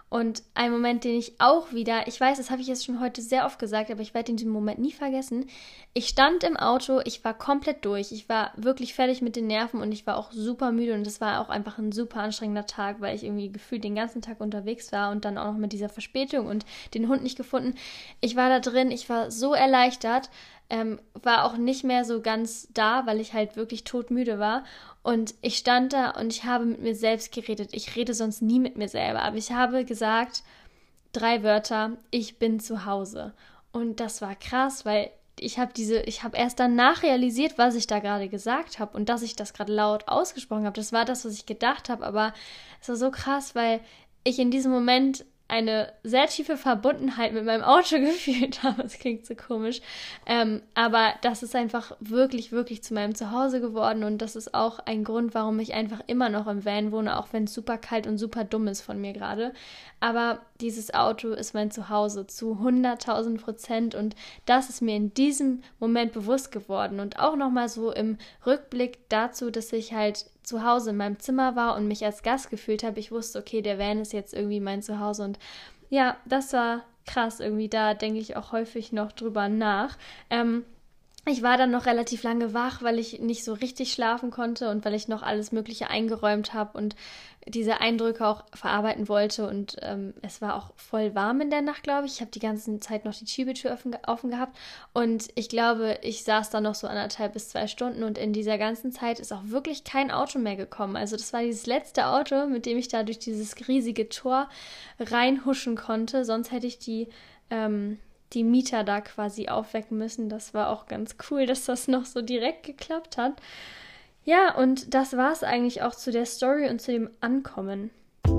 Speaker 1: Und ein Moment, den ich auch wieder, ich weiß, das habe ich jetzt schon heute sehr oft gesagt, aber ich werde diesen Moment nie vergessen. Ich stand im Auto, ich war komplett durch, ich war wirklich fertig mit den Nerven und ich war auch super müde und es war auch einfach ein super anstrengender Tag, weil ich irgendwie gefühlt den ganzen Tag unterwegs war und dann auch noch mit dieser Verspätung und den Hund nicht gefunden. Ich war da drin, ich war so erleichtert, war auch nicht mehr so ganz da, weil ich halt wirklich todmüde war. Und ich stand da und ich habe mit mir selbst geredet. Ich rede sonst nie mit mir selber, aber ich habe gesagt, 3 Wörter, ich bin zu Hause. Und das war krass, weil ich habe erst danach realisiert, was ich da gerade gesagt habe und dass ich das gerade laut ausgesprochen habe. Das war das, was ich gedacht habe, aber es war so krass, weil ich in diesem Moment eine sehr tiefe Verbundenheit mit meinem Auto gefühlt habe. Das klingt so komisch. Aber das ist einfach wirklich, wirklich zu meinem Zuhause geworden und das ist auch ein Grund, warum ich einfach immer noch im Van wohne, auch wenn es super kalt und super dumm ist von mir gerade. Aber dieses Auto ist mein Zuhause zu 100.000% und das ist mir in diesem Moment bewusst geworden und auch nochmal so im Rückblick dazu, dass ich halt zu Hause in meinem Zimmer war und mich als Gast gefühlt habe. Ich wusste, okay, der Van ist jetzt irgendwie mein Zuhause und ja, das war krass irgendwie. Da denke ich auch häufig noch drüber nach. Ich war dann noch relativ lange wach, weil ich nicht so richtig schlafen konnte und weil ich noch alles Mögliche eingeräumt habe und diese Eindrücke auch verarbeiten wollte. Und es war auch voll warm in der Nacht, glaube ich. Ich habe die ganze Zeit noch die Schiebetür offen gehabt. Und ich glaube, ich saß da noch so 1,5 bis 2 Stunden. Und in dieser ganzen Zeit ist auch wirklich kein Auto mehr gekommen. Also das war dieses letzte Auto, mit dem ich da durch dieses riesige Tor reinhuschen konnte. Sonst hätte ich die Mieter da quasi aufwecken müssen. Das war auch ganz cool, dass das noch so direkt geklappt hat. Ja, und das war es eigentlich auch zu der Story und zu dem Ankommen.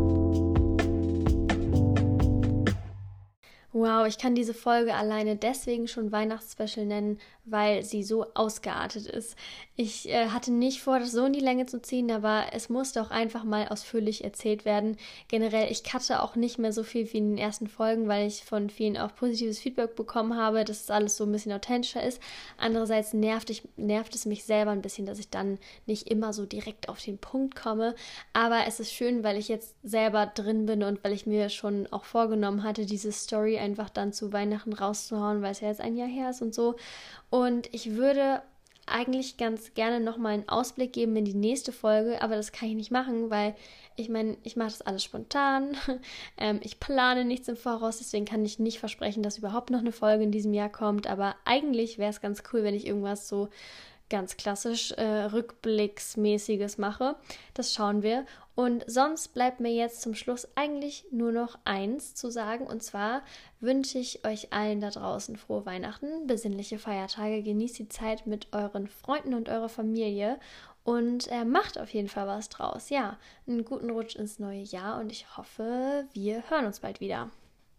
Speaker 1: Wow, ich kann diese Folge alleine deswegen schon Weihnachtsspecial nennen, weil sie so ausgeartet ist. Ich hatte nicht vor, das so in die Länge zu ziehen, aber es musste auch einfach mal ausführlich erzählt werden. Generell, ich cutte auch nicht mehr so viel wie in den ersten Folgen, weil ich von vielen auch positives Feedback bekommen habe, dass es alles so ein bisschen authentischer ist. Andererseits nervt es mich selber ein bisschen, dass ich dann nicht immer so direkt auf den Punkt komme. Aber es ist schön, weil ich jetzt selber drin bin und weil ich mir schon auch vorgenommen hatte, diese Story einfach dann zu Weihnachten rauszuhauen, weil es ja jetzt ein Jahr her ist und so. Und ich würde eigentlich ganz gerne nochmal einen Ausblick geben in die nächste Folge, aber das kann ich nicht machen, weil ich meine, ich mache das alles spontan. Ich plane nichts im Voraus, deswegen kann ich nicht versprechen, dass überhaupt noch eine Folge in diesem Jahr kommt, aber eigentlich wäre es ganz cool, wenn ich irgendwas so ganz klassisch Rückblicksmäßiges mache. Das schauen wir. Und sonst bleibt mir jetzt zum Schluss eigentlich nur noch eins zu sagen. Und zwar wünsche ich euch allen da draußen frohe Weihnachten, besinnliche Feiertage, genießt die Zeit mit euren Freunden und eurer Familie und macht auf jeden Fall was draus. Ja, einen guten Rutsch ins neue Jahr und ich hoffe, wir hören uns bald wieder.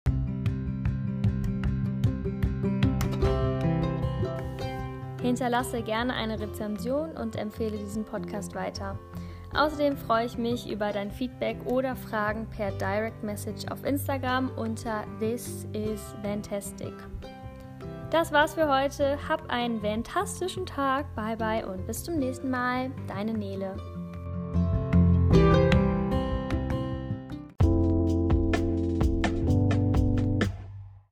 Speaker 1: Hinterlasse gerne eine Rezension und empfehle diesen Podcast weiter. Außerdem freue ich mich über dein Feedback oder Fragen per Direct Message auf Instagram unter thisisvantastic. Das war's für heute. Hab einen fantastischen Tag. Bye bye und bis zum nächsten Mal. Deine Nele.